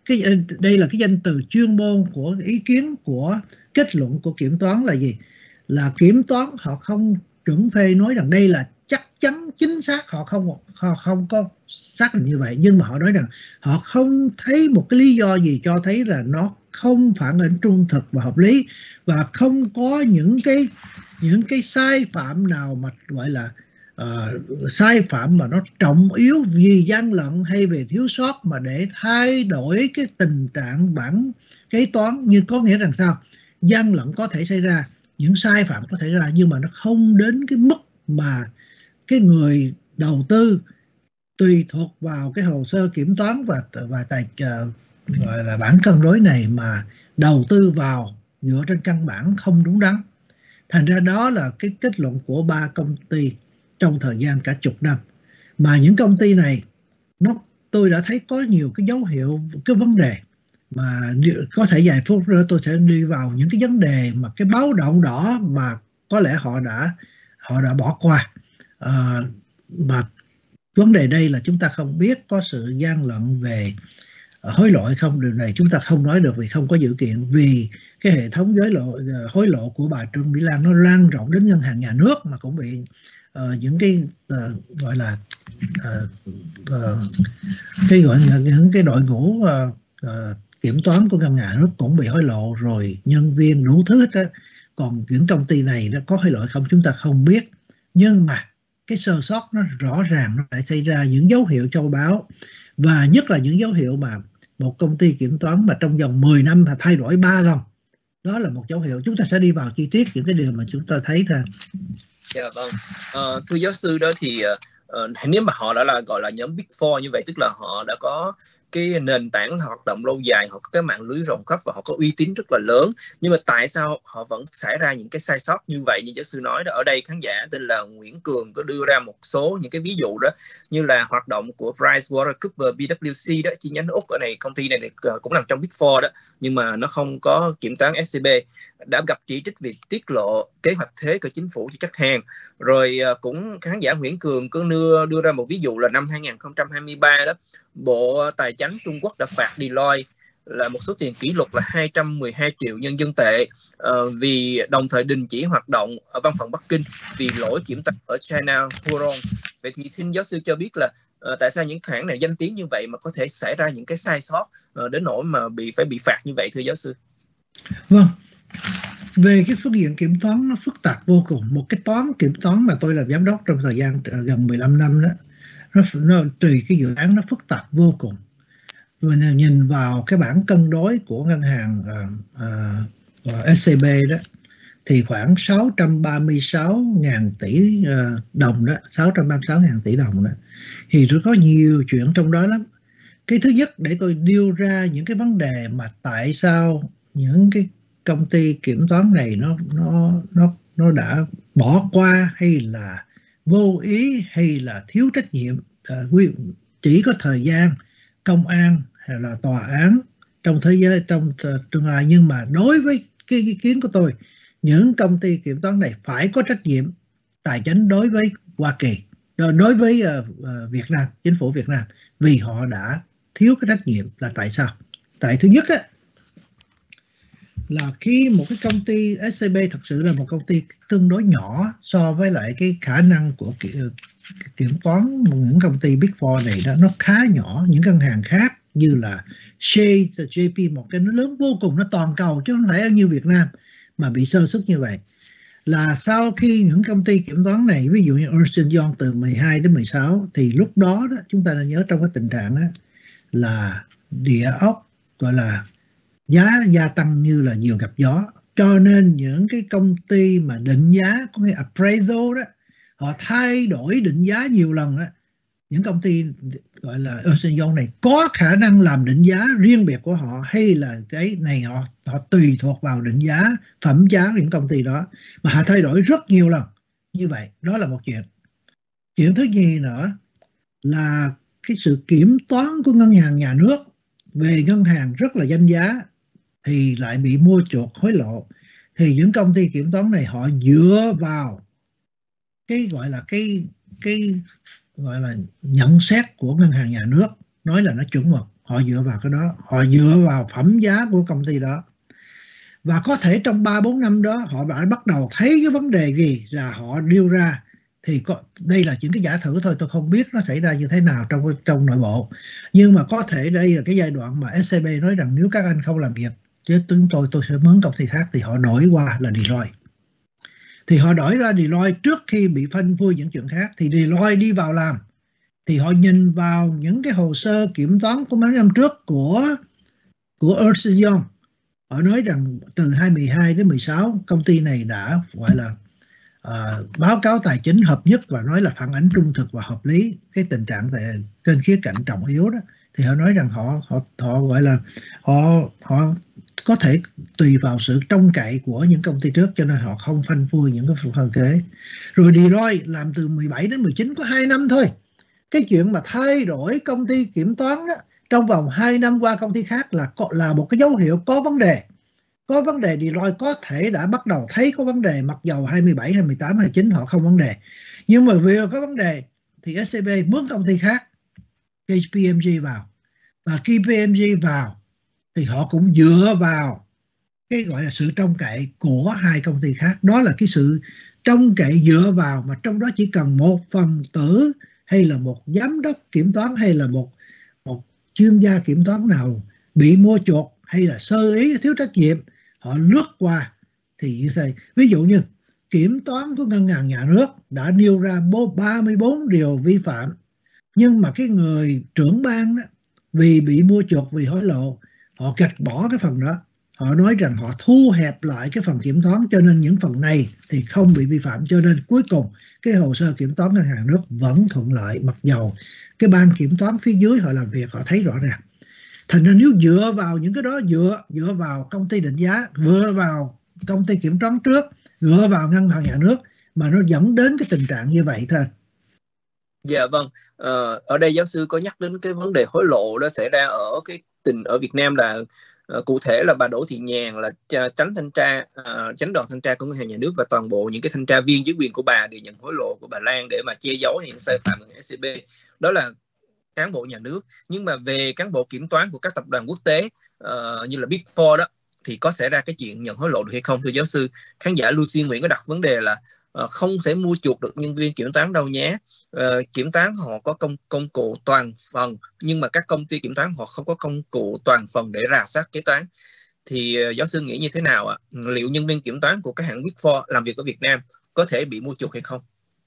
đây là cái danh từ chuyên môn của ý kiến của kết luận của kiểm toán là gì? Là kiểm toán họ không chuẩn phê nói rằng đây là chắc chắn chính xác, họ không có xác định như vậy, nhưng mà họ nói rằng họ không thấy một cái lý do gì cho thấy là nó không phản ánh trung thực và hợp lý, và không có những cái sai phạm nào mà gọi là sai phạm mà nó trọng yếu vì gian lận hay về thiếu sót mà để thay đổi cái tình trạng bản kế toán. Như có nghĩa rằng sao? Gian lận có thể xảy ra, những sai phạm có thể ra, nhưng mà nó không đến cái mức mà cái người đầu tư tùy thuộc vào cái hồ sơ kiểm toán và gọi là bản cân đối này mà đầu tư vào dựa trên căn bản không đúng đắn. Thành ra đó là cái kết luận của 3 công ty trong thời gian cả chục năm. Mà những công ty này tôi đã thấy có nhiều cái dấu hiệu, cái vấn đề mà có thể vài phút nữa tôi sẽ đi vào những cái vấn đề mà cái báo động đỏ mà có lẽ họ đã bỏ qua. Mà vấn đề đây là chúng ta không biết có sự gian lận về hối lộ hay không. Điều này chúng ta không nói được vì không có dữ kiện, vì cái hệ thống hối lộ của bà Trương Mỹ Lan nó lan rộng đến ngân hàng nhà nước mà cũng bị những cái gọi là những cái đội ngũ kiểm toán của ngân hàng nhà nước cũng bị hối lộ rồi, nhân viên đủ thứ hết á. Còn những công ty này nó có hối lộ hay không chúng ta không biết, nhưng mà cái sơ sót nó rõ ràng nó lại xảy ra, những dấu hiệu châu báu, và nhất là những dấu hiệu mà một công ty kiểm toán mà trong vòng 10 năm mà thay đổi 3 lần, đó là một dấu hiệu. Chúng ta sẽ đi vào chi tiết những cái điều mà chúng ta thấy thôi. Dạ vâng, thưa giáo sư đó thì nếu mà họ đã là gọi là nhóm Big Four như vậy, tức là họ đã có cái nền tảng hoạt động lâu dài, họ có cái mạng lưới rộng khắp và họ có uy tín rất là lớn, nhưng mà tại sao họ vẫn xảy ra những cái sai sót như vậy? Như giáo sư nói đó, ở đây khán giả tên là Nguyễn Cường có đưa ra một số những cái ví dụ đó, như là hoạt động của PricewaterhouseCoopers PwC đó, chi nhánh Úc ở này, công ty này thì cũng nằm trong Big Four đó, nhưng mà nó không có kiểm toán SCB, đã gặp chỉ trích việc tiết lộ kế hoạch thuế của chính phủ cho khách hàng. Rồi cũng khán giả Nguyễn Cường có đưa ra một ví dụ là năm 2023 đó, Bộ Tài chánh Trung Quốc đã phạt Deloitte là một số tiền kỷ lục là 212 triệu nhân dân tệ vì đồng thời đình chỉ hoạt động ở văn phòng Bắc Kinh vì lỗi kiểm toán ở China Huarong. Vậy thì xin giáo sư cho biết là tại sao những hãng này danh tiếng như vậy mà có thể xảy ra những cái sai sót đến nỗi mà phải bị phạt như vậy, thưa giáo sư? Vâng, về cái phương diện kiểm toán nó phức tạp vô cùng. Một cái kiểm toán mà tôi làm giám đốc trong thời gian gần 15 năm đó, nó tùy cái dự án nó phức tạp vô cùng. Mình nhìn vào cái bảng cân đối của ngân hàng SCB đó thì khoảng 636.000 tỷ đồng đó, 636.000 tỷ đồng đó, thì có nhiều chuyện trong đó lắm. Cái thứ nhất, để tôi đưa ra những cái vấn đề mà tại sao những cái công ty kiểm toán này nó đã bỏ qua, hay là vô ý, hay là thiếu trách nhiệm. Chỉ có thời gian công an hay là tòa án trong tương lai, nhưng mà đối với cái ý kiến của tôi, những công ty kiểm toán này phải có trách nhiệm tài chính đối với Hoa Kỳ, đối với Việt Nam, chính phủ Việt Nam, vì họ đã thiếu cái trách nhiệm. Là tại sao? Tại thứ nhất á, là khi một cái công ty SCB thật sự là một công ty tương đối nhỏ so với lại cái khả năng của kiểm toán những công ty Big Four này đó, nó khá nhỏ. Những ngân hàng khác như là Chase, JP Morgan nó lớn vô cùng, nó toàn cầu chứ không phải như Việt Nam mà bị sơ suất như vậy. Là sau khi những công ty kiểm toán này, ví dụ như Ernst & Young từ 12 đến 16, thì lúc đó chúng ta đã nhớ trong cái tình trạng đó, là địa ốc gọi là giá gia tăng như là diều gặp gió, cho nên những cái công ty mà định giá, có cái appraisal đó, họ thay đổi định giá nhiều lần đó. Những công ty gọi là Ernst & Young này có khả năng làm định giá riêng biệt của họ, hay là cái này họ tùy thuộc vào định giá phẩm giá của những công ty đó, mà họ thay đổi rất nhiều lần như vậy. Đó là một chuyện. Chuyện thứ nhì nữa là cái sự kiểm toán của ngân hàng nhà nước về ngân hàng rất là danh giá thì lại bị mua chuộc hối lộ. Thì những công ty kiểm toán này họ dựa vào cái gọi là cái gọi là nhận xét của ngân hàng nhà nước, nói là nó chuẩn mực, Họ dựa vào cái đó, họ dựa vào phẩm giá của công ty đó. Và có thể trong 3-4 năm đó họ đã bắt đầu thấy cái vấn đề gì là họ đưa ra. Thì đây là những cái giả thử thôi, tôi không biết nó xảy ra như thế nào trong nội bộ. Nhưng mà có thể đây là cái giai đoạn mà SCB nói rằng nếu các anh không làm việc chứ tôi sẽ mướn công ty khác, thì họ đổi qua là Deloitte. Thì họ đổi ra Deloitte trước khi bị phanh phui những chuyện khác. Thì Deloitte đi vào làm, thì họ nhìn vào những cái hồ sơ kiểm toán của mấy năm trước của Ernst & Young. Họ nói rằng từ 2012 đến 16 công ty này đã gọi là báo cáo tài chính hợp nhất và nói là phản ánh trung thực và hợp lý cái tình trạng trên khía cạnh trọng yếu đó. Thì họ nói rằng họ gọi là họ có thể tùy vào sự trông cậy của những công ty trước, cho nên họ không phanh phui những cái phân kế. Rồi Deloitte làm từ 17 đến 19 có 2 năm thôi. Cái chuyện mà thay đổi công ty kiểm toán đó, trong vòng 2 năm qua công ty khác là một cái dấu hiệu có vấn đề. Có vấn đề. Deloitte có thể đã bắt đầu thấy có vấn đề, mặc dầu 27, 28, 29 họ không vấn đề. Nhưng mà vì có vấn đề thì SCB mướn công ty khác, KPMG vào. Và KPMG vào thì họ cũng dựa vào cái gọi là sự trông cậy của hai công ty khác. Đó là cái sự trông cậy dựa vào, mà trong đó chỉ cần một phần tử hay là một giám đốc kiểm toán hay là một chuyên gia kiểm toán nào bị mua chuộc hay là sơ ý thiếu trách nhiệm, họ lướt qua thì như thế. Ví dụ như kiểm toán của ngân hàng nhà nước đã nêu ra 34 điều vi phạm, nhưng mà cái người trưởng ban đó vì bị mua chuộc, vì hối lộ, họ gạch bỏ cái phần đó. Họ nói rằng họ thu hẹp lại cái phần kiểm toán, cho nên những phần này thì không bị vi phạm, cho nên cuối cùng cái hồ sơ kiểm toán ngân hàng nước vẫn thuận lợi, mặc dầu cái ban kiểm toán phía dưới họ làm việc họ thấy rõ ràng. Thành ra nếu dựa vào những cái đó, dựa vào công ty định giá, dựa vào công ty kiểm toán trước, dựa vào ngân hàng nhà nước, mà nó dẫn đến cái tình trạng như vậy thôi. Dạ vâng, ở đây giáo sư có nhắc đến cái vấn đề hối lộ đó xảy ra ở Việt Nam là cụ thể là bà Đỗ Thị Nhàn là chánh đoàn thanh tra của ngân hàng nhà nước, và toàn bộ những cái thanh tra viên dưới quyền của bà đều nhận hối lộ của bà Lan để mà che giấu những sai phạm của SCB. Đó là cán bộ nhà nước. Nhưng mà về cán bộ kiểm toán của các tập đoàn quốc tế như là Big Four đó, thì có xảy ra cái chuyện nhận hối lộ được hay không, thưa giáo sư? Khán giả Lucy Nguyễn có đặt vấn đề là không thể mua chuộc được nhân viên kiểm toán đâu nhé. Kiểm toán họ có công cụ toàn phần, nhưng mà các công ty kiểm toán họ không có công cụ toàn phần để rà soát kế toán. Thì giáo sư nghĩ như thế nào ạ? Liệu nhân viên kiểm toán của các hãng Big Four làm việc ở Việt Nam có thể bị mua chuộc hay không?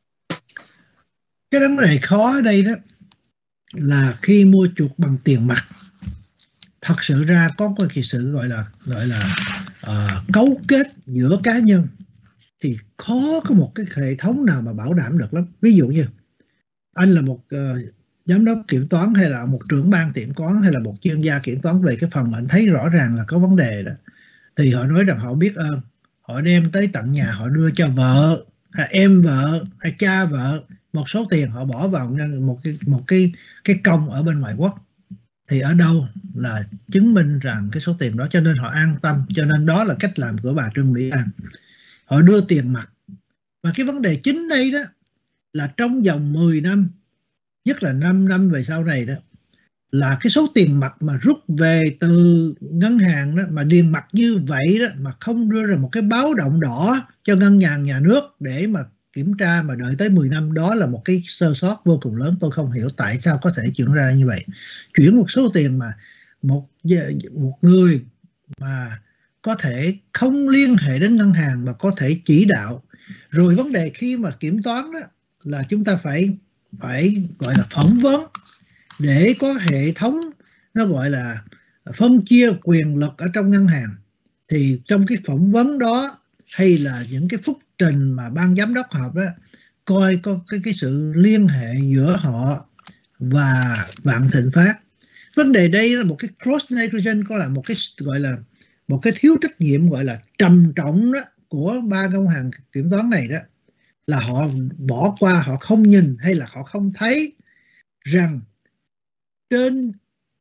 Cái vấn đề khó ở đây đó là khi mua chuộc bằng tiền mặt, thật sự ra có cái sự gọi là cấu kết giữa cá nhân, thì khó có một cái hệ thống nào mà bảo đảm được lắm. Ví dụ như anh là một giám đốc kiểm toán, hay là một trưởng ban kiểm toán, hay là một chuyên gia kiểm toán về cái phần mà anh thấy rõ ràng là có vấn đề đó, thì họ nói rằng họ biết ơn, họ đem tới tận nhà, họ đưa cho vợ hay em vợ hay cha vợ một số tiền, họ bỏ vào một cái công ở bên ngoại quốc. Thì ở đâu là chứng minh rằng cái số tiền đó, cho nên họ an tâm. Cho nên đó là cách làm của bà Trương Mỹ Lan, họ đưa tiền mặt. Và cái vấn đề chính đây đó là trong vòng 10 năm, nhất là 5 năm về sau này đó, là cái số tiền mặt mà rút về từ ngân hàng đó, mà tiền mặt như vậy đó, mà không đưa ra một cái báo động đỏ cho ngân hàng nhà nước để mà kiểm tra, mà đợi tới 10 năm, đó là một cái sơ sót vô cùng lớn. Tôi không hiểu tại sao có thể chuyển ra như vậy. Chuyển một số tiền mà một người mà có thể không liên hệ đến ngân hàng mà có thể chỉ đạo. Rồi vấn đề khi mà kiểm toán đó là chúng ta phải gọi là phỏng vấn để có hệ thống, nó gọi là phân chia quyền lực ở trong ngân hàng. Thì trong cái phỏng vấn đó, hay là những cái phúc trình mà ban giám đốc họp đó, coi có cái sự liên hệ giữa họ và Vạn Thịnh Phát. Vấn đề đây là một cái cross negligence, có là một cái gọi là một cái thiếu trách nhiệm gọi là trầm trọng đó của ba ngân hàng kiểm toán này đó, là họ bỏ qua, họ không nhìn, hay là họ không thấy rằng trên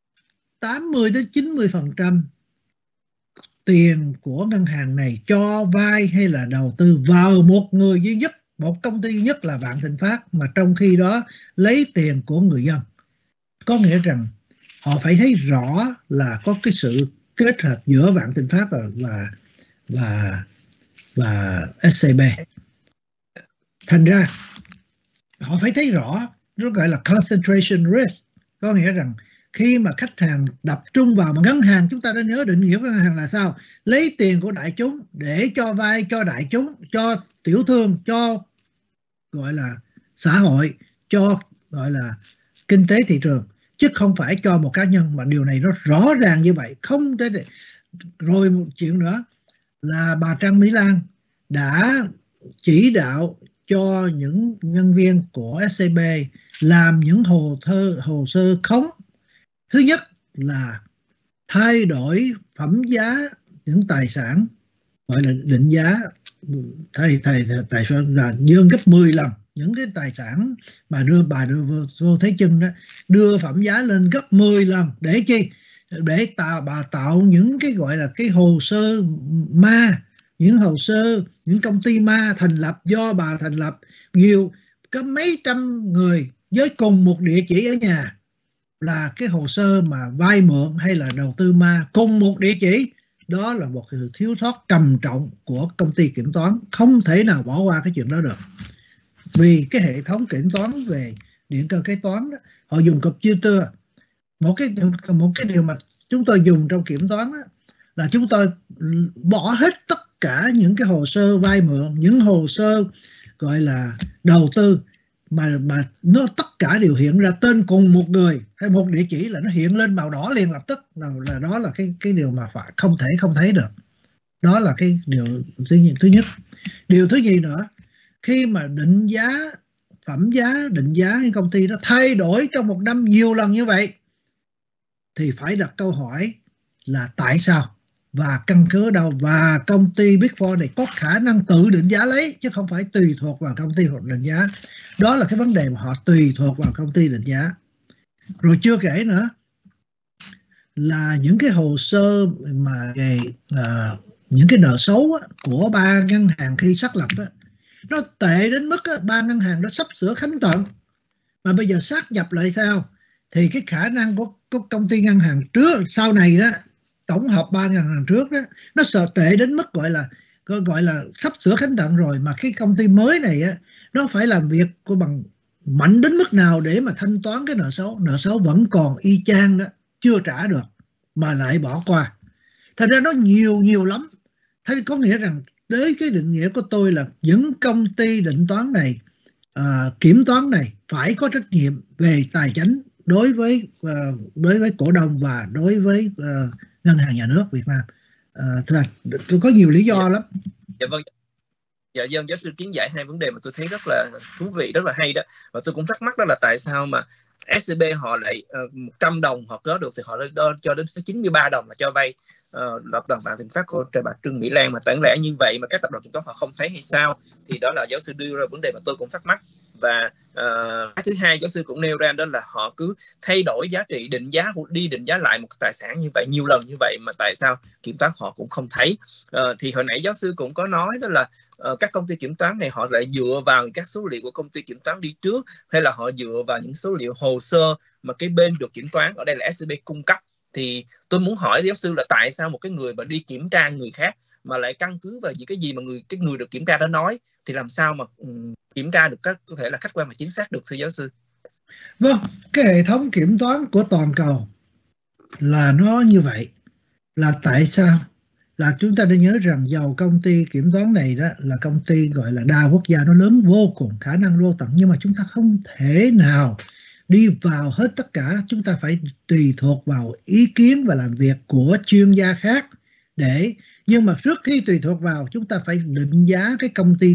80 đến 90% tiền của ngân hàng này cho vay hay là đầu tư vào một người duy nhất, một công ty duy nhất là Vạn Thịnh Phát, mà trong khi đó lấy tiền của người dân. Có nghĩa rằng họ phải thấy rõ là có cái sự kết hợp giữa Vạn Thịnh Phát và SCB. Thành ra họ phải thấy rõ, nó gọi là concentration risk, có nghĩa rằng khi mà khách hàng tập trung vào, mà ngân hàng chúng ta đã nhớ định nghĩa của ngân hàng là sao? Lấy tiền của đại chúng để cho vay cho đại chúng, cho tiểu thương, cho gọi là xã hội, cho gọi là kinh tế thị trường, chứ không phải cho một cá nhân. Mà điều này nó rõ ràng như vậy, không thể. Rồi một chuyện nữa là bà Trương Mỹ Lan đã chỉ đạo cho những nhân viên của SCB làm những hồ sơ khống. Thứ nhất là thay đổi phẩm giá những tài sản, gọi là định giá, tài sản là dương gấp 10 lần những cái tài sản mà bà đưa vô Thế Chân đó, đưa phẩm giá lên gấp 10 lần. Để chi? Để bà tạo những cái gọi là cái hồ sơ ma, những hồ sơ, những công ty ma thành lập do bà thành lập, nhiều có mấy trăm người với cùng một địa chỉ ở nhà, là cái hồ sơ mà vay mượn hay là đầu tư ma cùng một địa chỉ. Đó là một sự thiếu sót trầm trọng của công ty kiểm toán, không thể nào bỏ qua cái chuyện đó được. Vì cái hệ thống kiểm toán về điện cơ kế toán đó, họ dùng computer. Một cái điều mà chúng tôi dùng trong kiểm toán đó, là chúng tôi bỏ hết tất cả những cái hồ sơ vay mượn, những hồ sơ gọi là đầu tư mà nó tất cả đều hiện ra tên cùng một người hay một địa chỉ, là nó hiện lên màu đỏ liền lập tức, là đó là cái điều mà phải không thấy được. Đó là cái điều thứ nhất. Điều thứ nhì nữa, khi mà định giá phẩm giá, định giá cái công ty nó thay đổi trong một năm nhiều lần như vậy, thì phải đặt câu hỏi là tại sao và căn cứ đâu, và công ty Big Four này có khả năng tự định giá lấy chứ không phải tùy thuộc vào công ty định giá. Đó là cái vấn đề mà họ tùy thuộc vào công ty định giá. Rồi chưa kể nữa là những cái hồ sơ mà về những cái nợ xấu của ba ngân hàng khi xác lập đó, nó tệ đến mức ba ngân hàng đó sắp sửa khánh tận, mà bây giờ sát nhập lại sao thì cái khả năng của công ty ngân hàng trước sau này đó, tổng hợp ba ngân hàng trước đó, nó sợ tệ đến mức gọi là sắp sửa khánh tận rồi, mà cái công ty mới này á, nó phải làm việc của bằng mạnh đến mức nào để mà thanh toán cái nợ xấu vẫn còn y chang đó, chưa trả được mà lại bỏ qua. Thành ra nó nhiều lắm. Thế có nghĩa rằng tới cái định nghĩa của tôi là những công ty định toán này, kiểm toán này phải có trách nhiệm về tài chính đối với cổ đông và đối với ngân hàng nhà nước Việt Nam. Tôi có nhiều lý do lắm. Dạ vâng. Dạ vâng, giáo sư kiến giải hai vấn đề mà tôi thấy rất là thú vị, rất là hay đó. Và tôi cũng thắc mắc đó là tại sao mà SCB họ lại 100 đồng họ có được thì họ cho đến 93 đồng là cho vay tập đoàn Vạn Thịnh Phát của bà Trương Mỹ Lan, mà đáng lẽ như vậy mà các tập đoàn kiểm toán họ không thấy hay sao? Thì đó là giáo sư đưa ra vấn đề mà tôi cũng thắc mắc. Và cái thứ hai giáo sư cũng nêu ra đó là họ cứ thay đổi giá trị, định giá lại một tài sản như vậy nhiều lần như vậy mà tại sao kiểm toán họ cũng không thấy? Thì hồi nãy giáo sư cũng có nói đó là các công ty kiểm toán này họ lại dựa vào các số liệu của công ty kiểm toán đi trước, hay là họ dựa vào những số liệu hồ sơ mà cái bên được kiểm toán, ở đây là SCB cung cấp. Thì tôi muốn hỏi giáo sư là tại sao một cái người mà đi kiểm tra người khác mà lại căn cứ vào những cái gì mà cái người được kiểm tra đó nói, thì làm sao mà kiểm tra được có thể là khách quan và chính xác được, thưa giáo sư? Vâng, cái hệ thống kiểm toán của toàn cầu là nó như vậy. Là tại sao? Là chúng ta nên nhớ rằng dầu công ty kiểm toán này đó là công ty gọi là đa quốc gia, nó lớn vô cùng, khả năng vô tận, nhưng mà chúng ta không thể nào đi vào hết tất cả. Chúng ta phải tùy thuộc vào ý kiến và làm việc của chuyên gia khác để, nhưng mà trước khi tùy thuộc vào, chúng ta phải định giá cái công ty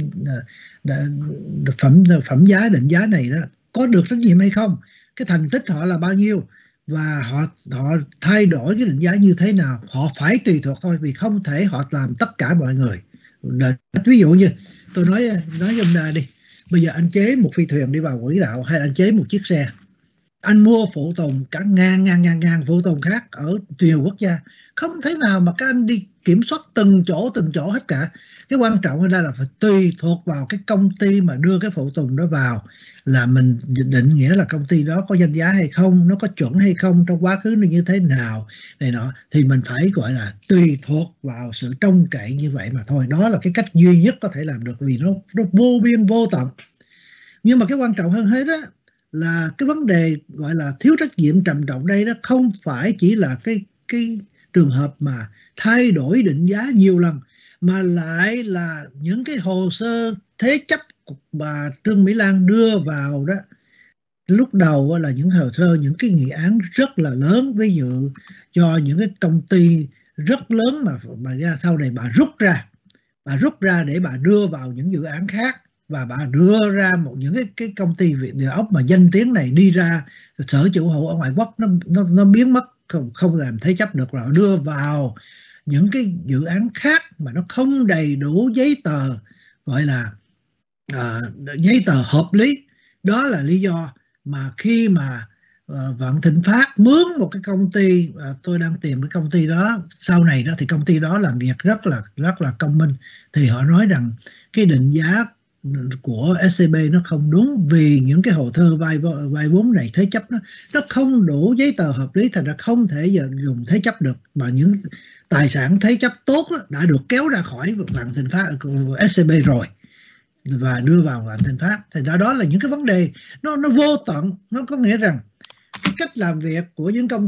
phẩm giá định giá này đó có được trách nhiệm hay không, cái thành tích họ là bao nhiêu, và họ thay đổi cái định giá như thế nào. Họ phải tùy thuộc thôi, vì không thể họ làm tất cả mọi người. Ví dụ như tôi nói hôm nay đi, bây giờ anh chế một phi thuyền đi vào quỹ đạo, hay anh chế một chiếc xe, anh mua phụ tùng cả ngàn phụ tùng khác ở nhiều quốc gia, Không thể nào mà các anh đi kiểm soát từng chỗ hết cả. Cái quan trọng ở đây là phải tùy thuộc vào cái công ty mà đưa cái phụ tùng đó vào, là mình định nghĩa là công ty đó có danh giá hay không, nó có chuẩn hay không, trong quá khứ nó như thế nào này nọ, thì mình phải gọi là tùy thuộc vào sự trông cậy như vậy mà thôi. Đó là cái cách duy nhất có thể làm được, vì nó vô biên vô tận. Nhưng mà cái quan trọng hơn hết đó là cái vấn đề gọi là thiếu trách nhiệm trầm trọng đây, đó không phải chỉ là cái trường hợp mà thay đổi định giá nhiều lần, mà lại là những cái hồ sơ thế chấp của bà Trương Mỹ Lan đưa vào đó. Lúc đầu là những hồ sơ, những cái nghị án rất là lớn, ví dụ cho những cái công ty rất lớn mà sau này bà rút ra để bà đưa vào những dự án khác, và bà đưa ra những cái công ty địa ốc mà danh tiếng này đi ra sở chủ hữu ở ngoại quốc, nó biến mất, không làm thế chấp được, rồi đưa vào những cái dự án khác mà nó không đầy đủ giấy tờ, gọi là giấy tờ hợp lý. Đó là lý do mà khi mà Vạn Thịnh Phát mướn một cái công ty, tôi đang tìm cái công ty đó sau này đó, thì công ty đó làm việc rất là công minh, thì họ nói rằng cái định giá của SCB nó không đúng, vì những cái hồ sơ vay vốn này thế chấp nó không đủ giấy tờ hợp lý, thành ra không thể dùng thế chấp được, mà những tài sản thế chấp tốt đã được kéo ra khỏi Vạn Thịnh Phát của SCB rồi và đưa vào Vạn Thịnh Phát. Thì đó là những cái vấn đề nó vô tận. Nó có nghĩa rằng cái cách làm việc của những công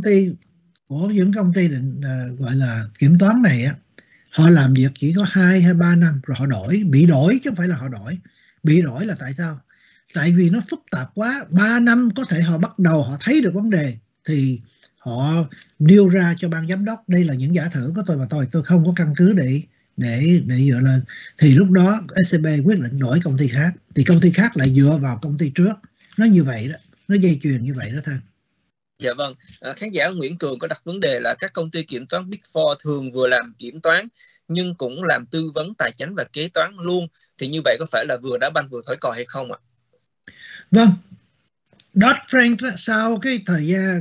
ty gọi là kiểm toán này á, họ làm việc chỉ có 2 hay 3 năm rồi họ bị đổi, chứ không phải là họ đổi. Bị đổi là tại sao? Tại vì nó phức tạp quá. 3 năm có thể họ bắt đầu họ thấy được vấn đề, thì họ nêu ra cho ban giám đốc, đây là những giả thử của tôi mà tôi không có căn cứ để dựa lên, thì lúc đó SCB quyết định đổi công ty khác, thì công ty khác lại dựa vào công ty trước. Nó như vậy đó, nó dây chuyền như vậy đó thôi. Dạ vâng, khán giả Nguyễn Cường có đặt vấn đề là các công ty kiểm toán Big Four thường vừa làm kiểm toán nhưng cũng làm tư vấn tài chính và kế toán luôn, thì như vậy có phải là vừa đá banh vừa thổi còi hay không ạ? Vâng, Dodd-Frank sau cái thời gian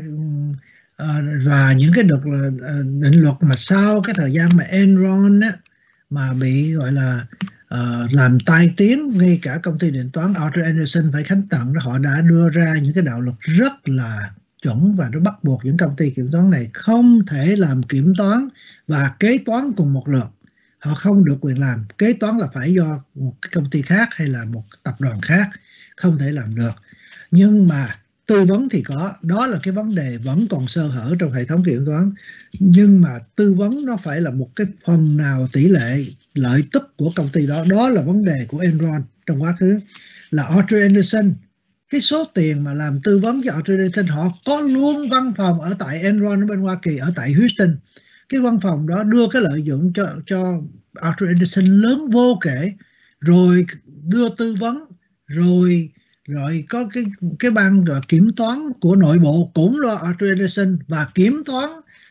và những cái định luật mà sau cái thời gian mà Enron mà bị gọi là làm tai tiếng, ngay cả công ty điện toán Arthur Andersen phải khánh tặng, họ đã đưa ra những cái đạo luật rất là chuẩn, và nó bắt buộc những công ty kiểm toán này không thể làm kiểm toán và kế toán cùng một lượt. Họ không được quyền làm kế toán, là phải do một cái công ty khác hay là một tập đoàn khác, không thể làm được. Nhưng mà tư vấn thì có, đó là cái vấn đề vẫn còn sơ hở trong hệ thống kiểm toán. Nhưng mà tư vấn nó phải là một cái phần nào tỷ lệ lợi tức của công ty đó. Đó là vấn đề của Enron trong quá khứ, là Arthur Andersen. Cái số tiền mà làm tư vấn cho Arthur Andersen, họ có luôn văn phòng ở tại Enron ở bên Hoa Kỳ, ở tại Houston. Cái văn phòng đó đưa cái lợi nhuận cho Arthur Andersen lớn vô kể, rồi đưa tư vấn, rồi có cái ban kiểm toán của nội bộ cũng lo Arthur Andersen, và kiểm toán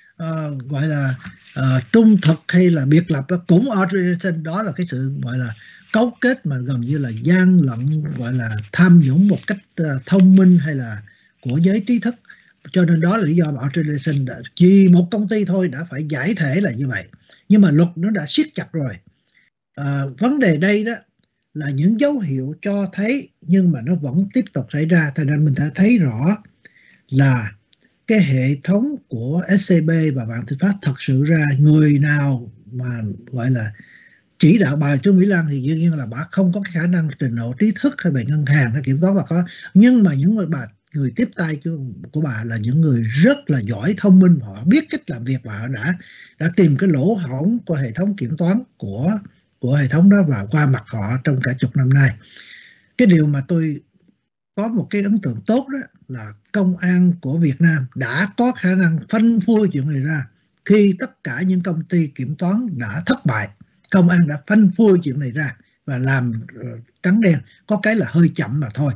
gọi là trung thực hay là biệt lập cũng Arthur Andersen. Đó là cái sự gọi là cấu kết mà gần như là gian lận, gọi là tham nhũng một cách thông minh hay là của giới trí thức. Cho nên đó là lý do mà Arthur Andersen chỉ một công ty thôi đã phải giải thể là như vậy. Nhưng mà luật nó đã siết chặt rồi. Vấn đề đây đó là những dấu hiệu cho thấy, nhưng mà nó vẫn tiếp tục xảy ra. Thành ra mình đã thấy rõ là cái hệ thống của SCB và Vạn Thịnh Phát thật sự ra, người nào mà gọi là chỉ đạo bà Trương Mỹ Lan thì dĩ nhiên là bà không có cái khả năng trình độ trí thức hay về ngân hàng hay kiểm toán bà có, nhưng mà những người tiếp tay của bà là những người rất là giỏi, thông minh, họ biết cách làm việc, và họ đã tìm cái lỗ hổng của hệ thống kiểm toán của hệ thống đó và qua mặt họ trong cả chục năm nay. Cái điều mà tôi có một cái ấn tượng tốt đó là công an của Việt Nam đã có khả năng phanh phui chuyện này ra. Khi tất cả những công ty kiểm toán đã thất bại, công an đã phanh phui chuyện này ra và làm trắng đen. Có cái là hơi chậm mà thôi.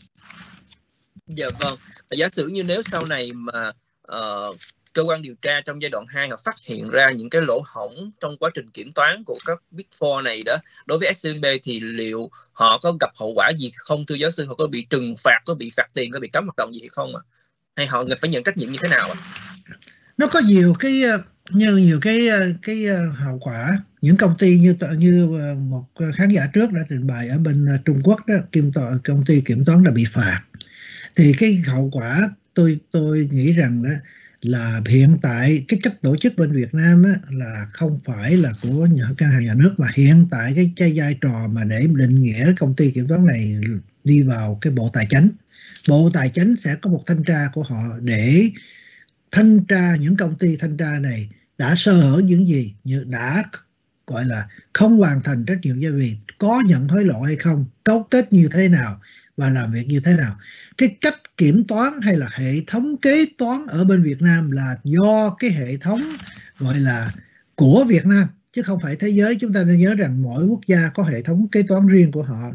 Dạ vâng, giả sử như nếu sau này mà cơ quan điều tra trong giai đoạn 2 họ phát hiện ra những cái lỗ hổng trong quá trình kiểm toán của các Big Four này đó, đối với SCB thì liệu họ có gặp hậu quả gì không thưa giáo sư? Họ có bị trừng phạt, có bị phạt tiền, có bị cấm hoạt động gì hay không ạ? Hay họ phải nhận trách nhiệm như thế nào ạ? Nó có nhiều cái nhiều cái hậu quả. Những công ty như một khán giả trước đã trình bày ở bên Trung Quốc đó, công ty kiểm toán đã bị phạt. Thì cái hậu quả tôi nghĩ rằng đó là hiện tại cái cách tổ chức bên Việt Nam á, là không phải là của ngân hàng nhà nước, mà hiện tại cái vai trò mà để định nghĩa công ty kiểm toán này đi vào cái Bộ Tài chính. Bộ Tài chính sẽ có một thanh tra của họ để thanh tra những công ty thanh tra này đã sơ hở những gì, như đã gọi là không hoàn thành trách nhiệm gia vị, có nhận hối lộ hay không, cấu kết như thế nào và làm việc như thế nào. Cái cách kiểm toán hay là hệ thống kế toán ở bên Việt Nam là do cái hệ thống gọi là của Việt Nam chứ không phải thế giới. Chúng ta nên nhớ rằng mỗi quốc gia có hệ thống kế toán riêng của họ,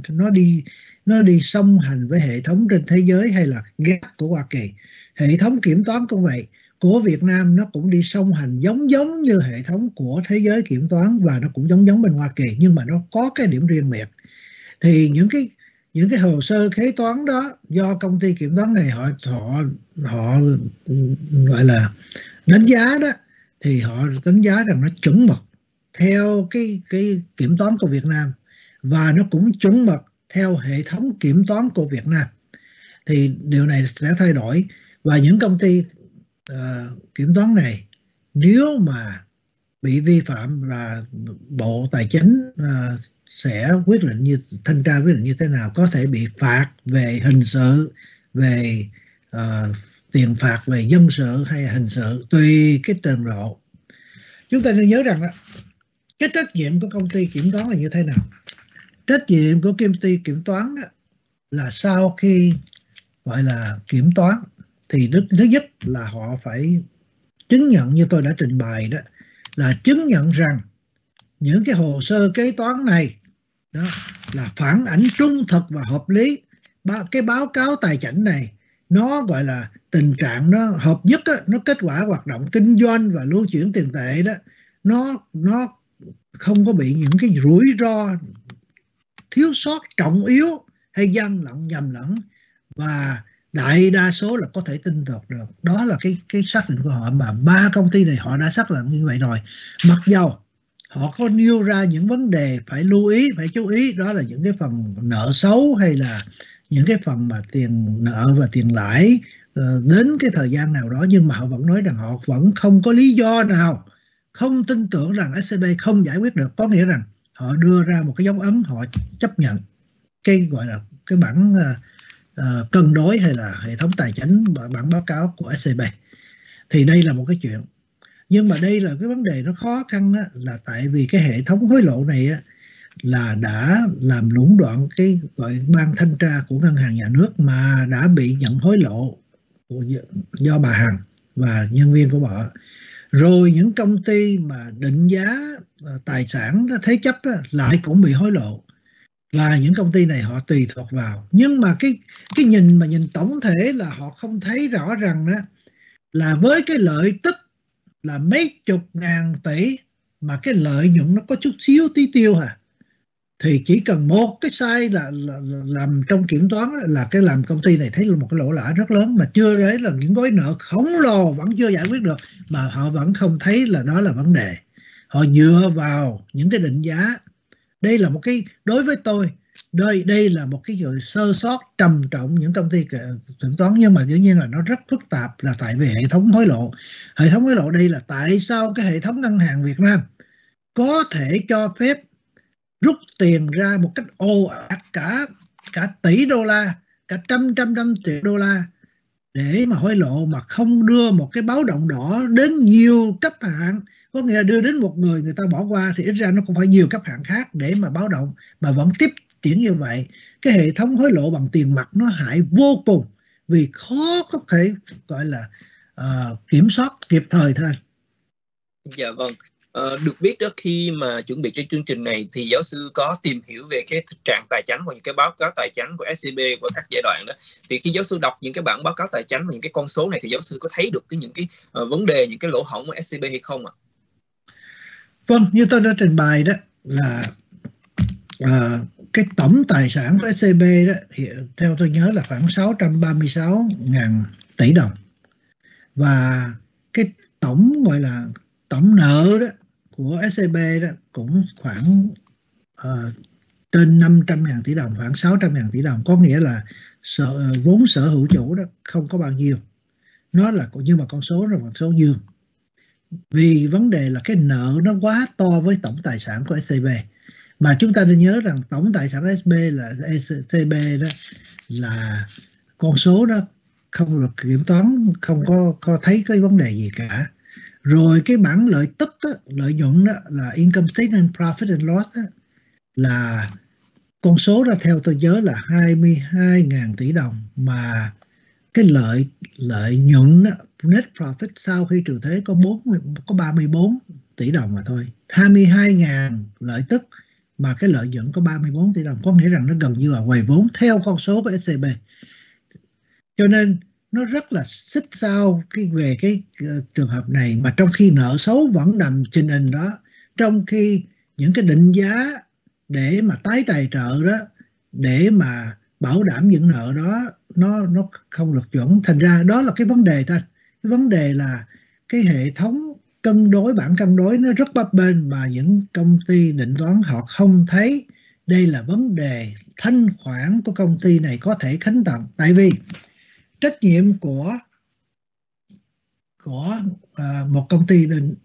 nó đi song hành với hệ thống trên thế giới hay là GAAP của Hoa Kỳ. Hệ thống kiểm toán cũng vậy, của Việt Nam nó cũng đi song hành giống như hệ thống của thế giới kiểm toán, và nó cũng giống bên Hoa Kỳ, nhưng mà nó có cái điểm riêng biệt. Thì những cái hồ sơ kế toán đó do công ty kiểm toán này họ gọi là đánh giá đó, thì họ đánh giá rằng nó chuẩn mực theo cái kiểm toán của Việt Nam, và nó cũng chuẩn mực theo hệ thống kiểm toán của Việt Nam. Thì điều này sẽ thay đổi, và những công ty kiểm toán này nếu mà bị vi phạm, và Bộ Tài chính sẽ quyết định thanh tra quyết định như thế nào, có thể bị phạt về hình sự, về tiền phạt về dân sự hay hình sự, tùy cái trình độ. Chúng ta nên nhớ rằng cái trách nhiệm của công ty kiểm toán là như thế nào. Trách nhiệm của công ty kiểm toán đó là sau khi gọi là kiểm toán thì thứ nhất là họ phải chứng nhận, như tôi đã trình bày đó, là chứng nhận rằng những cái hồ sơ kế toán này đó là phản ảnh trung thực và hợp lý. Cái báo cáo tài chính này nó gọi là tình trạng nó hợp nhất đó, nó kết quả hoạt động kinh doanh và lưu chuyển tiền tệ đó, nó không có bị những cái rủi ro, thiếu sót trọng yếu hay gian lận nhầm lẫn, và đại đa số là có thể tin được. Đó là cái xác định của họ, mà ba công ty này họ đã xác định như vậy rồi. Mặc dầu họ có nêu ra những vấn đề phải lưu ý, phải chú ý, đó là những cái phần nợ xấu hay là những cái phần mà tiền nợ và tiền lãi đến cái thời gian nào đó, nhưng mà họ vẫn nói rằng họ vẫn không có lý do nào không tin tưởng rằng SCB không giải quyết được. Có nghĩa rằng họ đưa ra một cái dấu ấn, họ chấp nhận cái gọi là cái bản cân đối hay là hệ thống tài chính và bản báo cáo của SCB. Thì đây là một cái chuyện. Nhưng mà đây là cái vấn đề nó khó khăn đó, là tại vì cái hệ thống hối lộ này á, là đã làm lũng đoạn cái gọi ban thanh tra của ngân hàng nhà nước mà đã bị nhận hối lộ do bà Hằng và nhân viên của bà. Rồi những công ty mà định giá tài sản thế chấp đó, lại cũng bị hối lộ, và những công ty này họ tùy thuộc vào. Nhưng mà cái nhìn tổng thể là họ không thấy rõ rằng đó là với cái lợi tức là mấy chục ngàn tỷ mà cái lợi nhuận nó có chút xíu tí tiêu thì chỉ cần một cái sai là làm trong kiểm toán là cái làm công ty này thấy là một cái lỗ lã rất lớn, mà chưa đấy là những gói nợ khổng lồ vẫn chưa giải quyết được, mà họ vẫn không thấy là đó là vấn đề. Họ dựa vào những cái định giá. Đây là một cái, đối với tôi đây là một cái sơ sót trầm trọng những công ty kiểm toán. Nhưng mà dĩ nhiên là nó rất phức tạp, là tại vì hệ thống hối lộ. Hệ thống hối lộ đây là tại sao cái hệ thống ngân hàng Việt Nam có thể cho phép rút tiền ra một cách ồ ạt cả tỷ đô la, cả trăm triệu đô la để mà hối lộ, mà không đưa một cái báo động đỏ đến nhiều cấp hạn. Có nghĩa là đưa đến một người ta bỏ qua thì ít ra nó cũng phải nhiều cấp hạn khác để mà báo động, mà vẫn tiếp triển như vậy. Cái hệ thống hối lộ bằng tiền mặt nó hại vô cùng, vì khó có thể gọi là kiểm soát kịp thời thôi. Dạ vâng. Được biết đó, khi mà chuẩn bị cho chương trình này thì giáo sư có tìm hiểu về cái thực trạng tài chính và những cái báo cáo tài chính của SCB qua các giai đoạn đó. Thì khi giáo sư đọc những cái bản báo cáo tài chính và những cái con số này thì giáo sư có thấy được những cái vấn đề, những cái lỗ hổng của SCB hay không ạ? Vâng, như tôi đã trình bày đó là cái tổng tài sản của SCB đó theo tôi nhớ là khoảng 636.000 tỷ đồng, và cái tổng gọi là tổng nợ đó của SCB đó cũng khoảng trên 500.000 tỷ đồng, khoảng 600.000 tỷ đồng, có nghĩa là vốn sở hữu chủ đó không có bao nhiêu, nó là nhưng mà con số là con số dương, vì vấn đề là cái nợ nó quá to với tổng tài sản của SCB. Mà chúng ta nên nhớ rằng tổng tài sản SCB đó là con số đó không được kiểm toán, không có thấy cái vấn đề gì cả. Rồi cái bảng lợi tức đó, lợi nhuận đó là income statement profit and loss đó, là con số đó theo tôi nhớ là 22.000 tỷ đồng, mà cái lợi nhuận đó, net profit sau khi trừ thuế có 34 tỷ đồng mà thôi. 22.000 lợi tức mà cái lợi nhuận có 34 tỷ đồng, có nghĩa rằng nó gần như là huề vốn theo con số của SCB. Cho nên nó rất là xích sao về cái trường hợp này, mà trong khi nợ xấu vẫn nằm trình hình đó, trong khi những cái định giá để mà tái tài trợ đó, để mà bảo đảm những nợ đó nó không được chuẩn. Thành ra đó là cái vấn đề thôi. Cái vấn đề là cái hệ thống cân đối, bảng cân đối nó rất bấp bênh, mà những công ty định toán họ không thấy đây là vấn đề thanh khoản của công ty này có thể khánh tận. Tại vì trách nhiệm của một công ty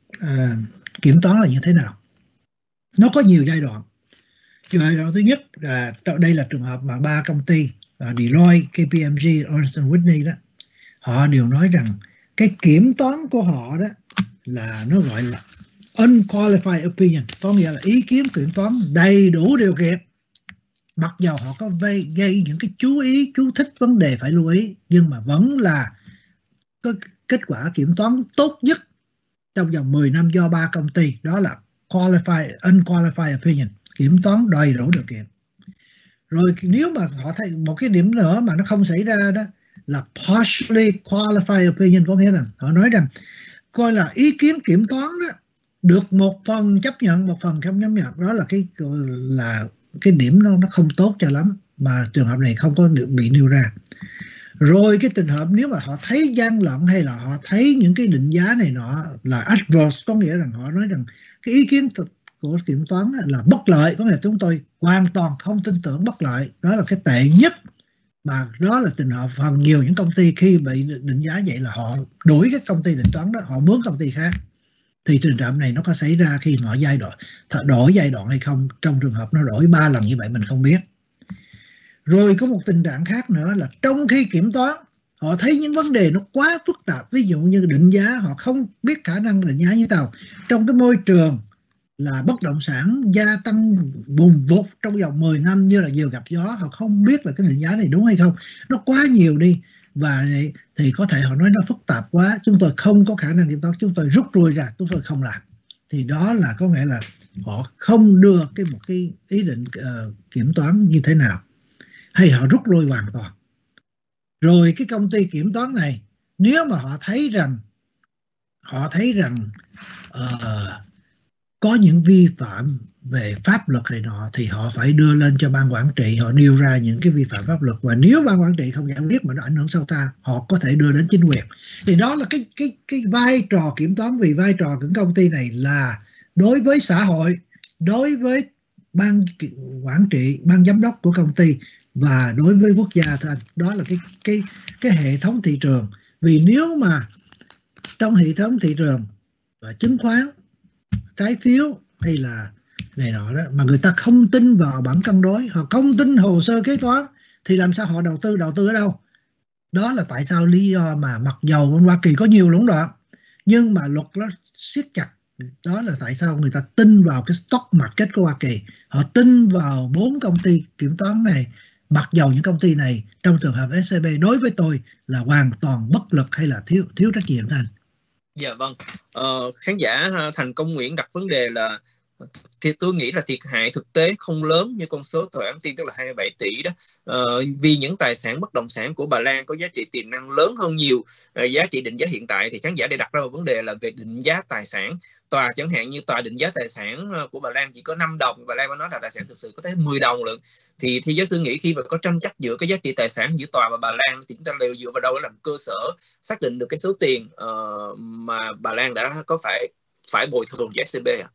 kiểm toán là như thế nào? Nó có nhiều giai đoạn. Giai đoạn thứ nhất là đây là trường hợp mà 3 công ty Deloitte, KPMG, Ernst & Whitney đó, họ đều nói rằng cái kiểm toán của họ đó là nó gọi là unqualified opinion, có nghĩa là ý kiến kiểm toán đầy đủ điều kiện. Mặc dầu họ có gây những cái chú ý, chú thích vấn đề phải lưu ý, nhưng mà vẫn là có kết quả kiểm toán tốt nhất trong vòng 10 năm do 3 công ty, đó là unqualified opinion, kiểm toán đầy đủ điều kiện. Rồi nếu mà họ thấy một cái điểm nữa mà nó không xảy ra đó là partially qualified opinion, có nghĩa là họ nói rằng coi là ý kiến kiểm toán đó được một phần chấp nhận, một phần không chấp nhận, đó là cái điểm nó không tốt cho lắm, mà trường hợp này không có bị nêu ra. Rồi cái trường hợp nếu mà họ thấy gian lận hay là họ thấy những cái định giá này nọ là adverse, có nghĩa rằng họ nói rằng cái ý kiến của kiểm toán là bất lợi, có nghĩa là chúng tôi hoàn toàn không tin tưởng, bất lợi, đó là cái tệ nhất. Mà đó là trường hợp phần nhiều những công ty khi bị định giá vậy là họ đuổi cái công ty định toán đó, họ mướn công ty khác. Thì trường hợp này nó có xảy ra khi họ đổi giai đoạn hay không? Trong trường hợp nó đổi 3 lần như vậy mình không biết. Rồi có một tình trạng khác nữa là trong khi kiểm toán họ thấy những vấn đề nó quá phức tạp, ví dụ như định giá họ không biết khả năng định giá như nào, trong cái môi trường là bất động sản gia tăng bùng vụt trong vòng 10 năm như là diều gặp gió, họ không biết là cái định giá này đúng hay không, nó quá nhiều đi, và thì có thể họ nói nó phức tạp quá, chúng tôi không có khả năng kiểm toán, chúng tôi rút lui ra, chúng tôi không làm. Thì đó là có nghĩa là họ không đưa một cái ý định kiểm toán như thế nào, hay họ rút lui hoàn toàn. Rồi cái công ty kiểm toán này nếu mà họ thấy rằng có những vi phạm về pháp luật hay nọ thì họ phải đưa lên cho ban quản trị, họ nêu ra những cái vi phạm pháp luật, và nếu ban quản trị không giải quyết mà nó ảnh hưởng sâu xa, họ có thể đưa đến chính quyền. Thì đó là cái vai trò kiểm toán, vì vai trò của công ty này là đối với xã hội, đối với ban quản trị, ban giám đốc của công ty và đối với quốc gia thôi. Đó là cái hệ thống thị trường. Vì nếu mà trong hệ thống thị trường và chứng khoán, trái phiếu hay là này nọ đó mà người ta không tin vào bảng cân đối, họ không tin hồ sơ kế toán, thì làm sao họ đầu tư ở đâu? Đó là tại sao lý do mà mặc dầu bên Hoa Kỳ có nhiều lũng đoạn nhưng mà luật nó siết chặt. Đó là tại sao người ta tin vào cái stock market của Hoa Kỳ, họ tin vào 4 công ty kiểm toán này, mặc dầu những công ty này trong trường hợp SCB đối với tôi là hoàn toàn bất lực hay là thiếu trách nhiệm anh. Dạ vâng, khán giả Thành Công Nguyễn đặt vấn đề là thì tôi nghĩ là thiệt hại thực tế không lớn như con số tòa án tiên, tức là 27 tỷ đó, vì những tài sản bất động sản của bà Lan có giá trị tiềm năng lớn hơn nhiều giá trị định giá hiện tại. Thì khán giả để đặt ra một vấn đề là về định giá tài sản. Tòa chẳng hạn như tòa định giá tài sản của bà Lan chỉ có 5 đồng, bà Lan nói là tài sản thực sự có tới 10 đồng lượng. Thì giáo sư nghĩ khi mà có tranh chấp giữa cái giá trị tài sản giữa tòa và bà Lan thì chúng ta đều dựa vào đâu để làm cơ sở xác định được cái số tiền mà bà Lan đã có phải phải bồi thường cho SCB à?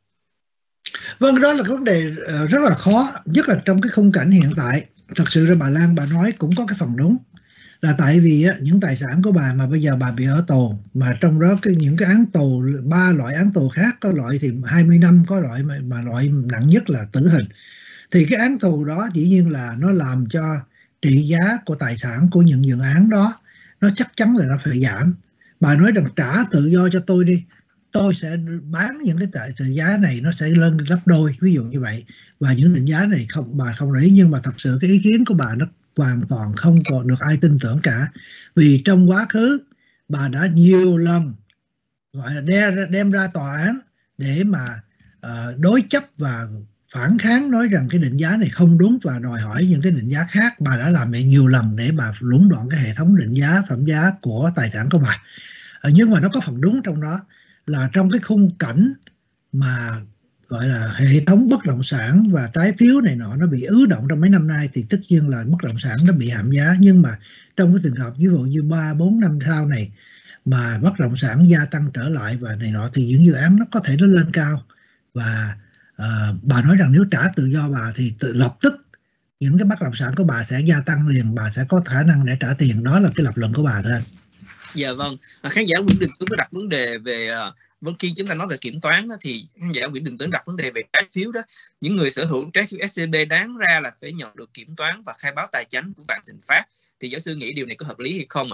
Vâng, đó là cái vấn đề rất là khó, nhất là trong cái khung cảnh hiện tại. Thật sự là bà Lan bà nói cũng có cái phần đúng, là tại vì những tài sản của bà mà bây giờ bà bị ở tù, mà trong đó những cái án tù, 3 loại án tù khác, có loại thì 20 năm, có loại mà loại nặng nhất là tử hình. Thì cái án tù đó dĩ nhiên là nó làm cho trị giá của tài sản của những dự án đó nó chắc chắn là nó phải giảm. Bà nói rằng trả tự do cho tôi đi, tôi sẽ bán những cái trị giá này, nó sẽ lên gấp đôi, ví dụ như vậy. Và những định giá này bà không để ý, nhưng mà thật sự cái ý kiến của bà nó hoàn toàn không còn được ai tin tưởng cả. Vì trong quá khứ bà đã nhiều lần gọi là đem ra tòa án để mà đối chấp và phản kháng, nói rằng cái định giá này không đúng và đòi hỏi những cái định giá khác. Bà đã làm vậy nhiều lần để bà lũng đoạn cái hệ thống định giá, phẩm giá của tài sản của bà. Nhưng mà nó có phần đúng trong đó, là trong cái khung cảnh mà gọi là hệ thống bất động sản và trái phiếu này nọ nó bị ứ động trong mấy năm nay, thì tất nhiên là bất động sản nó bị hạ giá. Nhưng mà trong cái trường hợp ví dụ như 3-4 năm sau này mà bất động sản gia tăng trở lại và này nọ, thì những dự án nó có thể nó lên cao. Và bà nói rằng nếu trả tự do bà thì lập tức những cái bất động sản của bà sẽ gia tăng liền, bà sẽ có khả năng để trả tiền. Đó là cái lập luận của bà thôi anh. Dạ vâng, khán giả Nguyễn Đình Tuấn có đặt vấn đề về vâng, khi chúng ta nói về kiểm toán đó, thì khán giả Nguyễn Đình Tuấn đặt vấn đề về trái phiếu đó. Những người sở hữu trái phiếu SCB đáng ra là phải nhận được kiểm toán và khai báo tài chính của Vạn Thịnh Phát. Thì giáo sư nghĩ điều này có hợp lý hay không ạ?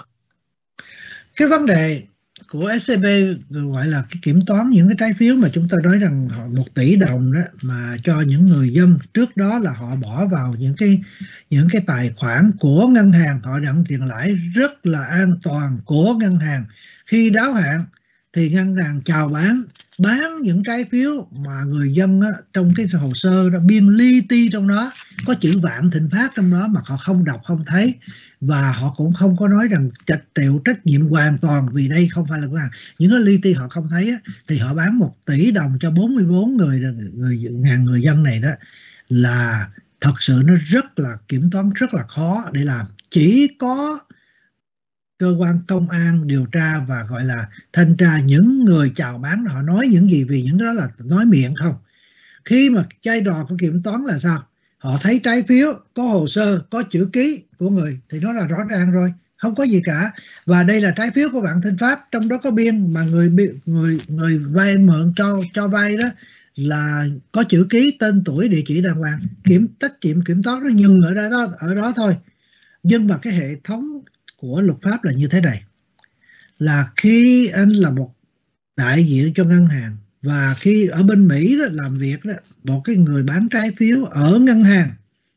Cái vấn đề của SCB gọi là cái kiểm toán những cái trái phiếu mà chúng ta nói rằng họ 1 tỷ đồng đó mà cho những người dân, trước đó là họ bỏ vào những cái tài khoản của ngân hàng, họ nhận tiền lãi rất là an toàn của ngân hàng. Khi đáo hạn thì ngân hàng chào bán những trái phiếu mà người dân á, trong cái hồ sơ đó biên li ti trong đó có chữ Vạn Thịnh Phát trong đó mà họ không đọc không thấy, và họ cũng không có nói rằng chịu trách nhiệm hoàn toàn vì đây không phải là ngân hàng. Những cái li ti họ không thấy á, thì họ bán 1 tỷ đồng cho 44 người dân này đó, là thật sự nó rất là kiểm toán rất là khó để làm. Chỉ có cơ quan công an điều tra và gọi là thanh tra những người chào bán họ nói những gì, vì những đó là nói miệng không. Khi mà giai đoạn của kiểm toán là sao? Họ thấy trái phiếu có hồ sơ, có chữ ký của người thì nó là rõ ràng rồi, không có gì cả. Và đây là trái phiếu của Vạn Thịnh Phát, trong đó có biên mà người vay mượn cho vay đó là có chữ ký, tên tuổi, địa chỉ đàng hoàng. Trách nhiệm kiểm toán nó nhưng ở đó thôi. Nhưng mà cái hệ thống của luật pháp là như thế này, là khi anh là một đại diện cho ngân hàng, và khi ở bên Mỹ đó, làm việc đó, một cái người bán trái phiếu ở ngân hàng,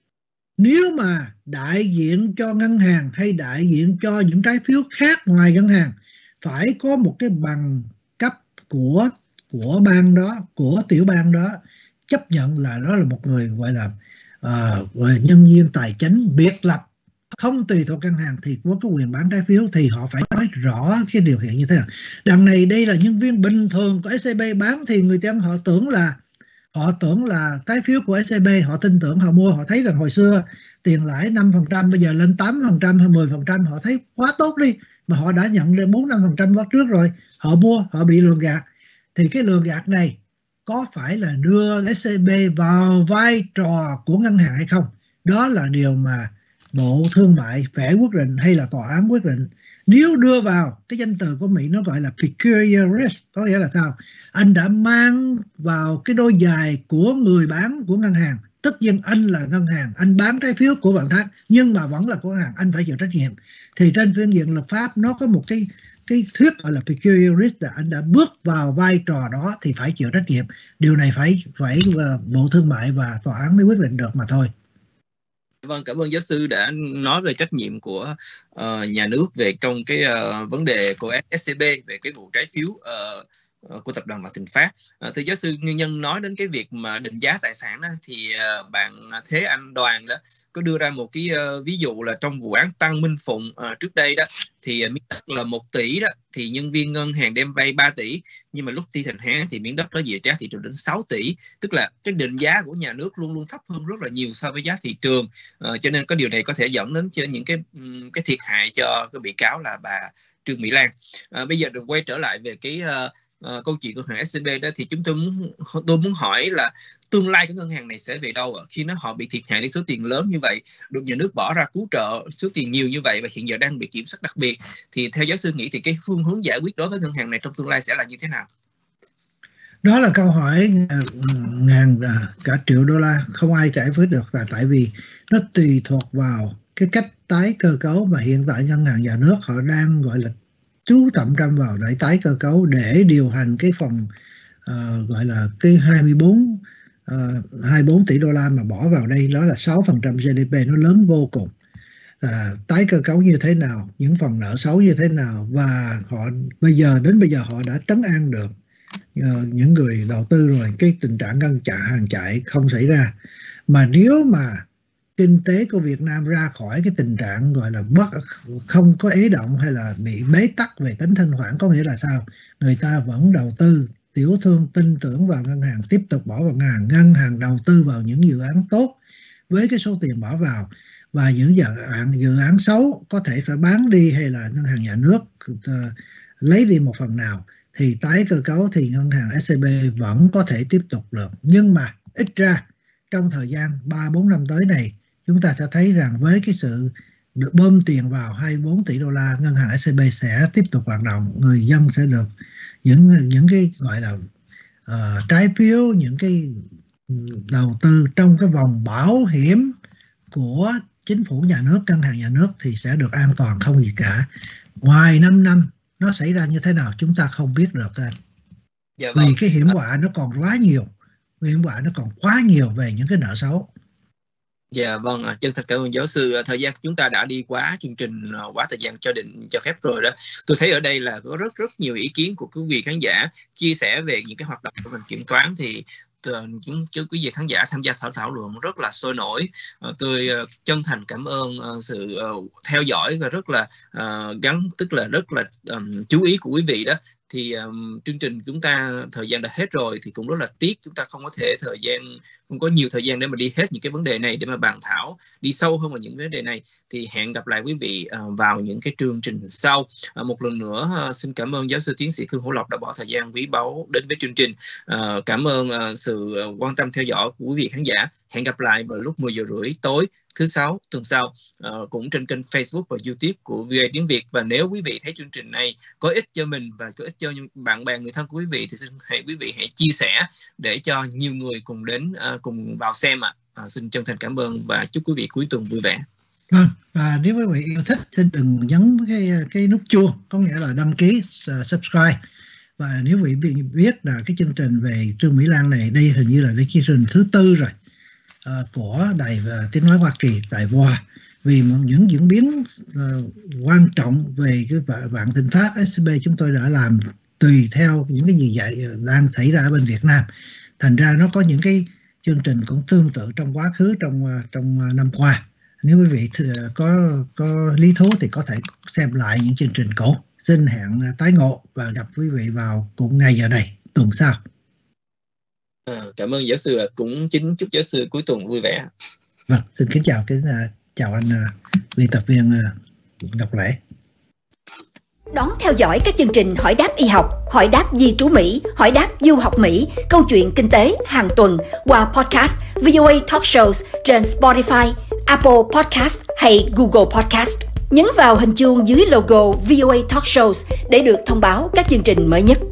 nếu mà đại diện cho ngân hàng hay đại diện cho những trái phiếu khác ngoài ngân hàng phải có một cái bằng cấp của bang đó, của tiểu bang đó, chấp nhận là đó là một người gọi là nhân viên tài chính biệt lập, không tùy thuộc ngân hàng thì có cái quyền bán trái phiếu, thì họ phải nói rõ cái điều kiện như thế nào. Đằng này đây là nhân viên bình thường của SCB bán, thì người dân họ tưởng là trái phiếu của SCB, họ tin tưởng, họ mua, họ thấy rằng hồi xưa tiền lãi 5%, bây giờ lên 8% hay 10%, họ thấy quá tốt đi, mà họ đã nhận lên 4-5% vào trước rồi, họ mua, họ bị lường gạt. Thì cái lường gạt này có phải là đưa SCB vào vai trò của ngân hàng hay không? Đó là điều mà Bộ Thương mại phải quyết định hay là tòa án quyết định. Nếu đưa vào, cái danh từ của Mỹ nó gọi là peculiar risk, có nghĩa là sao? Anh đã mang vào cái đôi giày của người bán của ngân hàng. Tất nhiên anh là ngân hàng, anh bán trái phiếu của Vạn Thác, nhưng mà vẫn là của ngân hàng, anh phải chịu trách nhiệm. Thì trên phương diện luật pháp nó có một cái thuyết gọi là peculiar risk, là anh đã bước vào vai trò đó thì phải chịu trách nhiệm. Điều này phải Bộ Thương mại và tòa án mới quyết định được mà thôi. Vâng, cảm ơn giáo sư đã nói về trách nhiệm của nhà nước về trong cái vấn đề của SCB về cái vụ trái phiếu của tập đoàn Vạn Thịnh Phát. Thưa giáo sư, nguyên nhân nói đến cái việc mà định giá tài sản đó, thì bạn Thế Anh Đoàn đó có đưa ra một cái ví dụ là trong vụ án Tăng Minh Phụng trước đây đó, thì miếng đất là 1 tỷ đó, thì nhân viên ngân hàng đem vay 3 tỷ, nhưng mà lúc thi hành án thì miếng đất đó về giá thị trường đến 6 tỷ, tức là cái định giá của nhà nước luôn luôn thấp hơn rất là nhiều so với giá thị trường. Cho nên có điều này có thể dẫn đến những cái thiệt hại cho cái bị cáo là bà Trương Mỹ Lan. Bây giờ được quay trở lại về câu chuyện của ngân hàng SCB đó, thì tôi muốn hỏi là tương lai của ngân hàng này sẽ về đâu ạ? Khi họ bị thiệt hại đến số tiền lớn như vậy, được nhà nước bỏ ra cứu trợ số tiền nhiều như vậy và hiện giờ đang bị kiểm soát đặc biệt, thì theo giáo sư nghĩ thì cái phương hướng giải quyết đối với ngân hàng này trong tương lai sẽ là như thế nào? Đó là câu hỏi ngàn cả triệu đô la không ai giải quyết được, là tại vì nó tùy thuộc vào cái cách tái cơ cấu mà hiện tại ngân hàng nhà nước họ đang gọi là chú trọng vào để tái cơ cấu để điều hành cái phần gọi là cái 24 tỷ đô la mà bỏ vào đây, đó là 6% GDP, nó lớn vô cùng. Tái cơ cấu như thế nào, những phần nợ xấu như thế nào, và họ đến bây giờ họ đã trấn an được những người đầu tư rồi, cái tình trạng hàng chạy không xảy ra. Mà nếu mà kinh tế của Việt Nam ra khỏi cái tình trạng gọi là không có ế động hay là bị bế tắc về tính thanh khoản, có nghĩa là sao? Người ta vẫn đầu tư, tiểu thương tin tưởng vào ngân hàng, tiếp tục bỏ vào ngân hàng đầu tư vào những dự án tốt với cái số tiền bỏ vào, và những dự án xấu có thể phải bán đi hay là ngân hàng nhà nước lấy đi một phần nào, thì tái cơ cấu thì ngân hàng SCB vẫn có thể tiếp tục được. Nhưng mà ít ra trong thời gian 3-4 năm tới này, chúng ta sẽ thấy rằng với cái sự được bơm tiền vào 24 tỷ đô la, ngân hàng SCB sẽ tiếp tục hoạt động, người dân sẽ được những cái gọi là trái phiếu, những cái đầu tư trong cái vòng bảo hiểm của chính phủ nhà nước, ngân hàng nhà nước thì sẽ được an toàn, không gì cả. Ngoài 5 năm nó xảy ra như thế nào chúng ta không biết được anh. Dạ vâng. Vì cái hiểm họa nó còn quá nhiều về những cái nợ xấu. Dạ vâng, chân thật cảm ơn giáo sư. Thời gian chúng ta đã đi quá chương trình, quá thời gian cho phép rồi đó. Tôi thấy ở đây là có rất nhiều ý kiến của quý vị khán giả chia sẻ về những cái hoạt động của mình kiểm toán, thì quý vị khán giả tham gia thảo luận rất là sôi nổi. Tôi chân thành cảm ơn sự theo dõi và rất là rất là chú ý của quý vị đó. Thì chương trình chúng ta thời gian đã hết rồi, thì cũng rất là tiếc chúng ta không có nhiều thời gian để mà đi hết những cái vấn đề này, để mà bàn thảo đi sâu hơn vào những vấn đề này. Thì hẹn gặp lại quý vị vào những cái chương trình sau. Một lần nữa xin cảm ơn giáo sư tiến sĩ Khương Hữu Lộc đã bỏ thời gian quý báu đến với chương trình. Cảm ơn sự quan tâm theo dõi của quý vị khán giả. Hẹn gặp lại vào lúc 10:30 tối thứ Sáu tuần sau, cũng trên kênh Facebook và YouTube của VOA Tiếng Việt. Và nếu quý vị thấy chương trình này có ích cho mình và có ích cho bạn bè người thân của quý vị, thì xin quý vị hãy chia sẻ để cho nhiều người cùng vào xem ạ. Xin chân thành cảm ơn và chúc quý vị cuối tuần vui vẻ. Vâng, và nếu quý vị yêu thích xin đừng nhấn cái nút chuông, có nghĩa là đăng ký subscribe. Và nếu quý vị biết là cái chương trình về Trương Mỹ Lan này, đây hình như là cái chương trình thứ 4 rồi của Đài Tiếng Nói Hoa Kỳ tại VOA. Vì những diễn biến quan trọng về cái Vạn Thịnh Phát SCB chúng tôi đã làm tùy theo những cái gì vậy đang xảy ra ở bên Việt Nam. Thành ra nó có những cái chương trình cũng tương tự trong quá khứ, trong năm qua. Nếu quý vị có lý thú thì có thể xem lại những chương trình cũ. Xin hẹn tái ngộ và gặp quý vị vào cùng ngày giờ này tuần sau. Cảm ơn giáo sư, cũng chúc giáo sư cuối tuần vui vẻ. Vâng, xin kính chào anh biên tập viên Ngọc Lễ. Đón theo dõi các chương trình Hỏi đáp y học, Hỏi đáp di trú Mỹ, Hỏi đáp du học Mỹ, câu chuyện kinh tế hàng tuần qua podcast VOA Talk Shows trên Spotify, Apple Podcast hay Google Podcast. Nhấn vào hình chuông dưới logo VOA Talk Shows để được thông báo các chương trình mới nhất.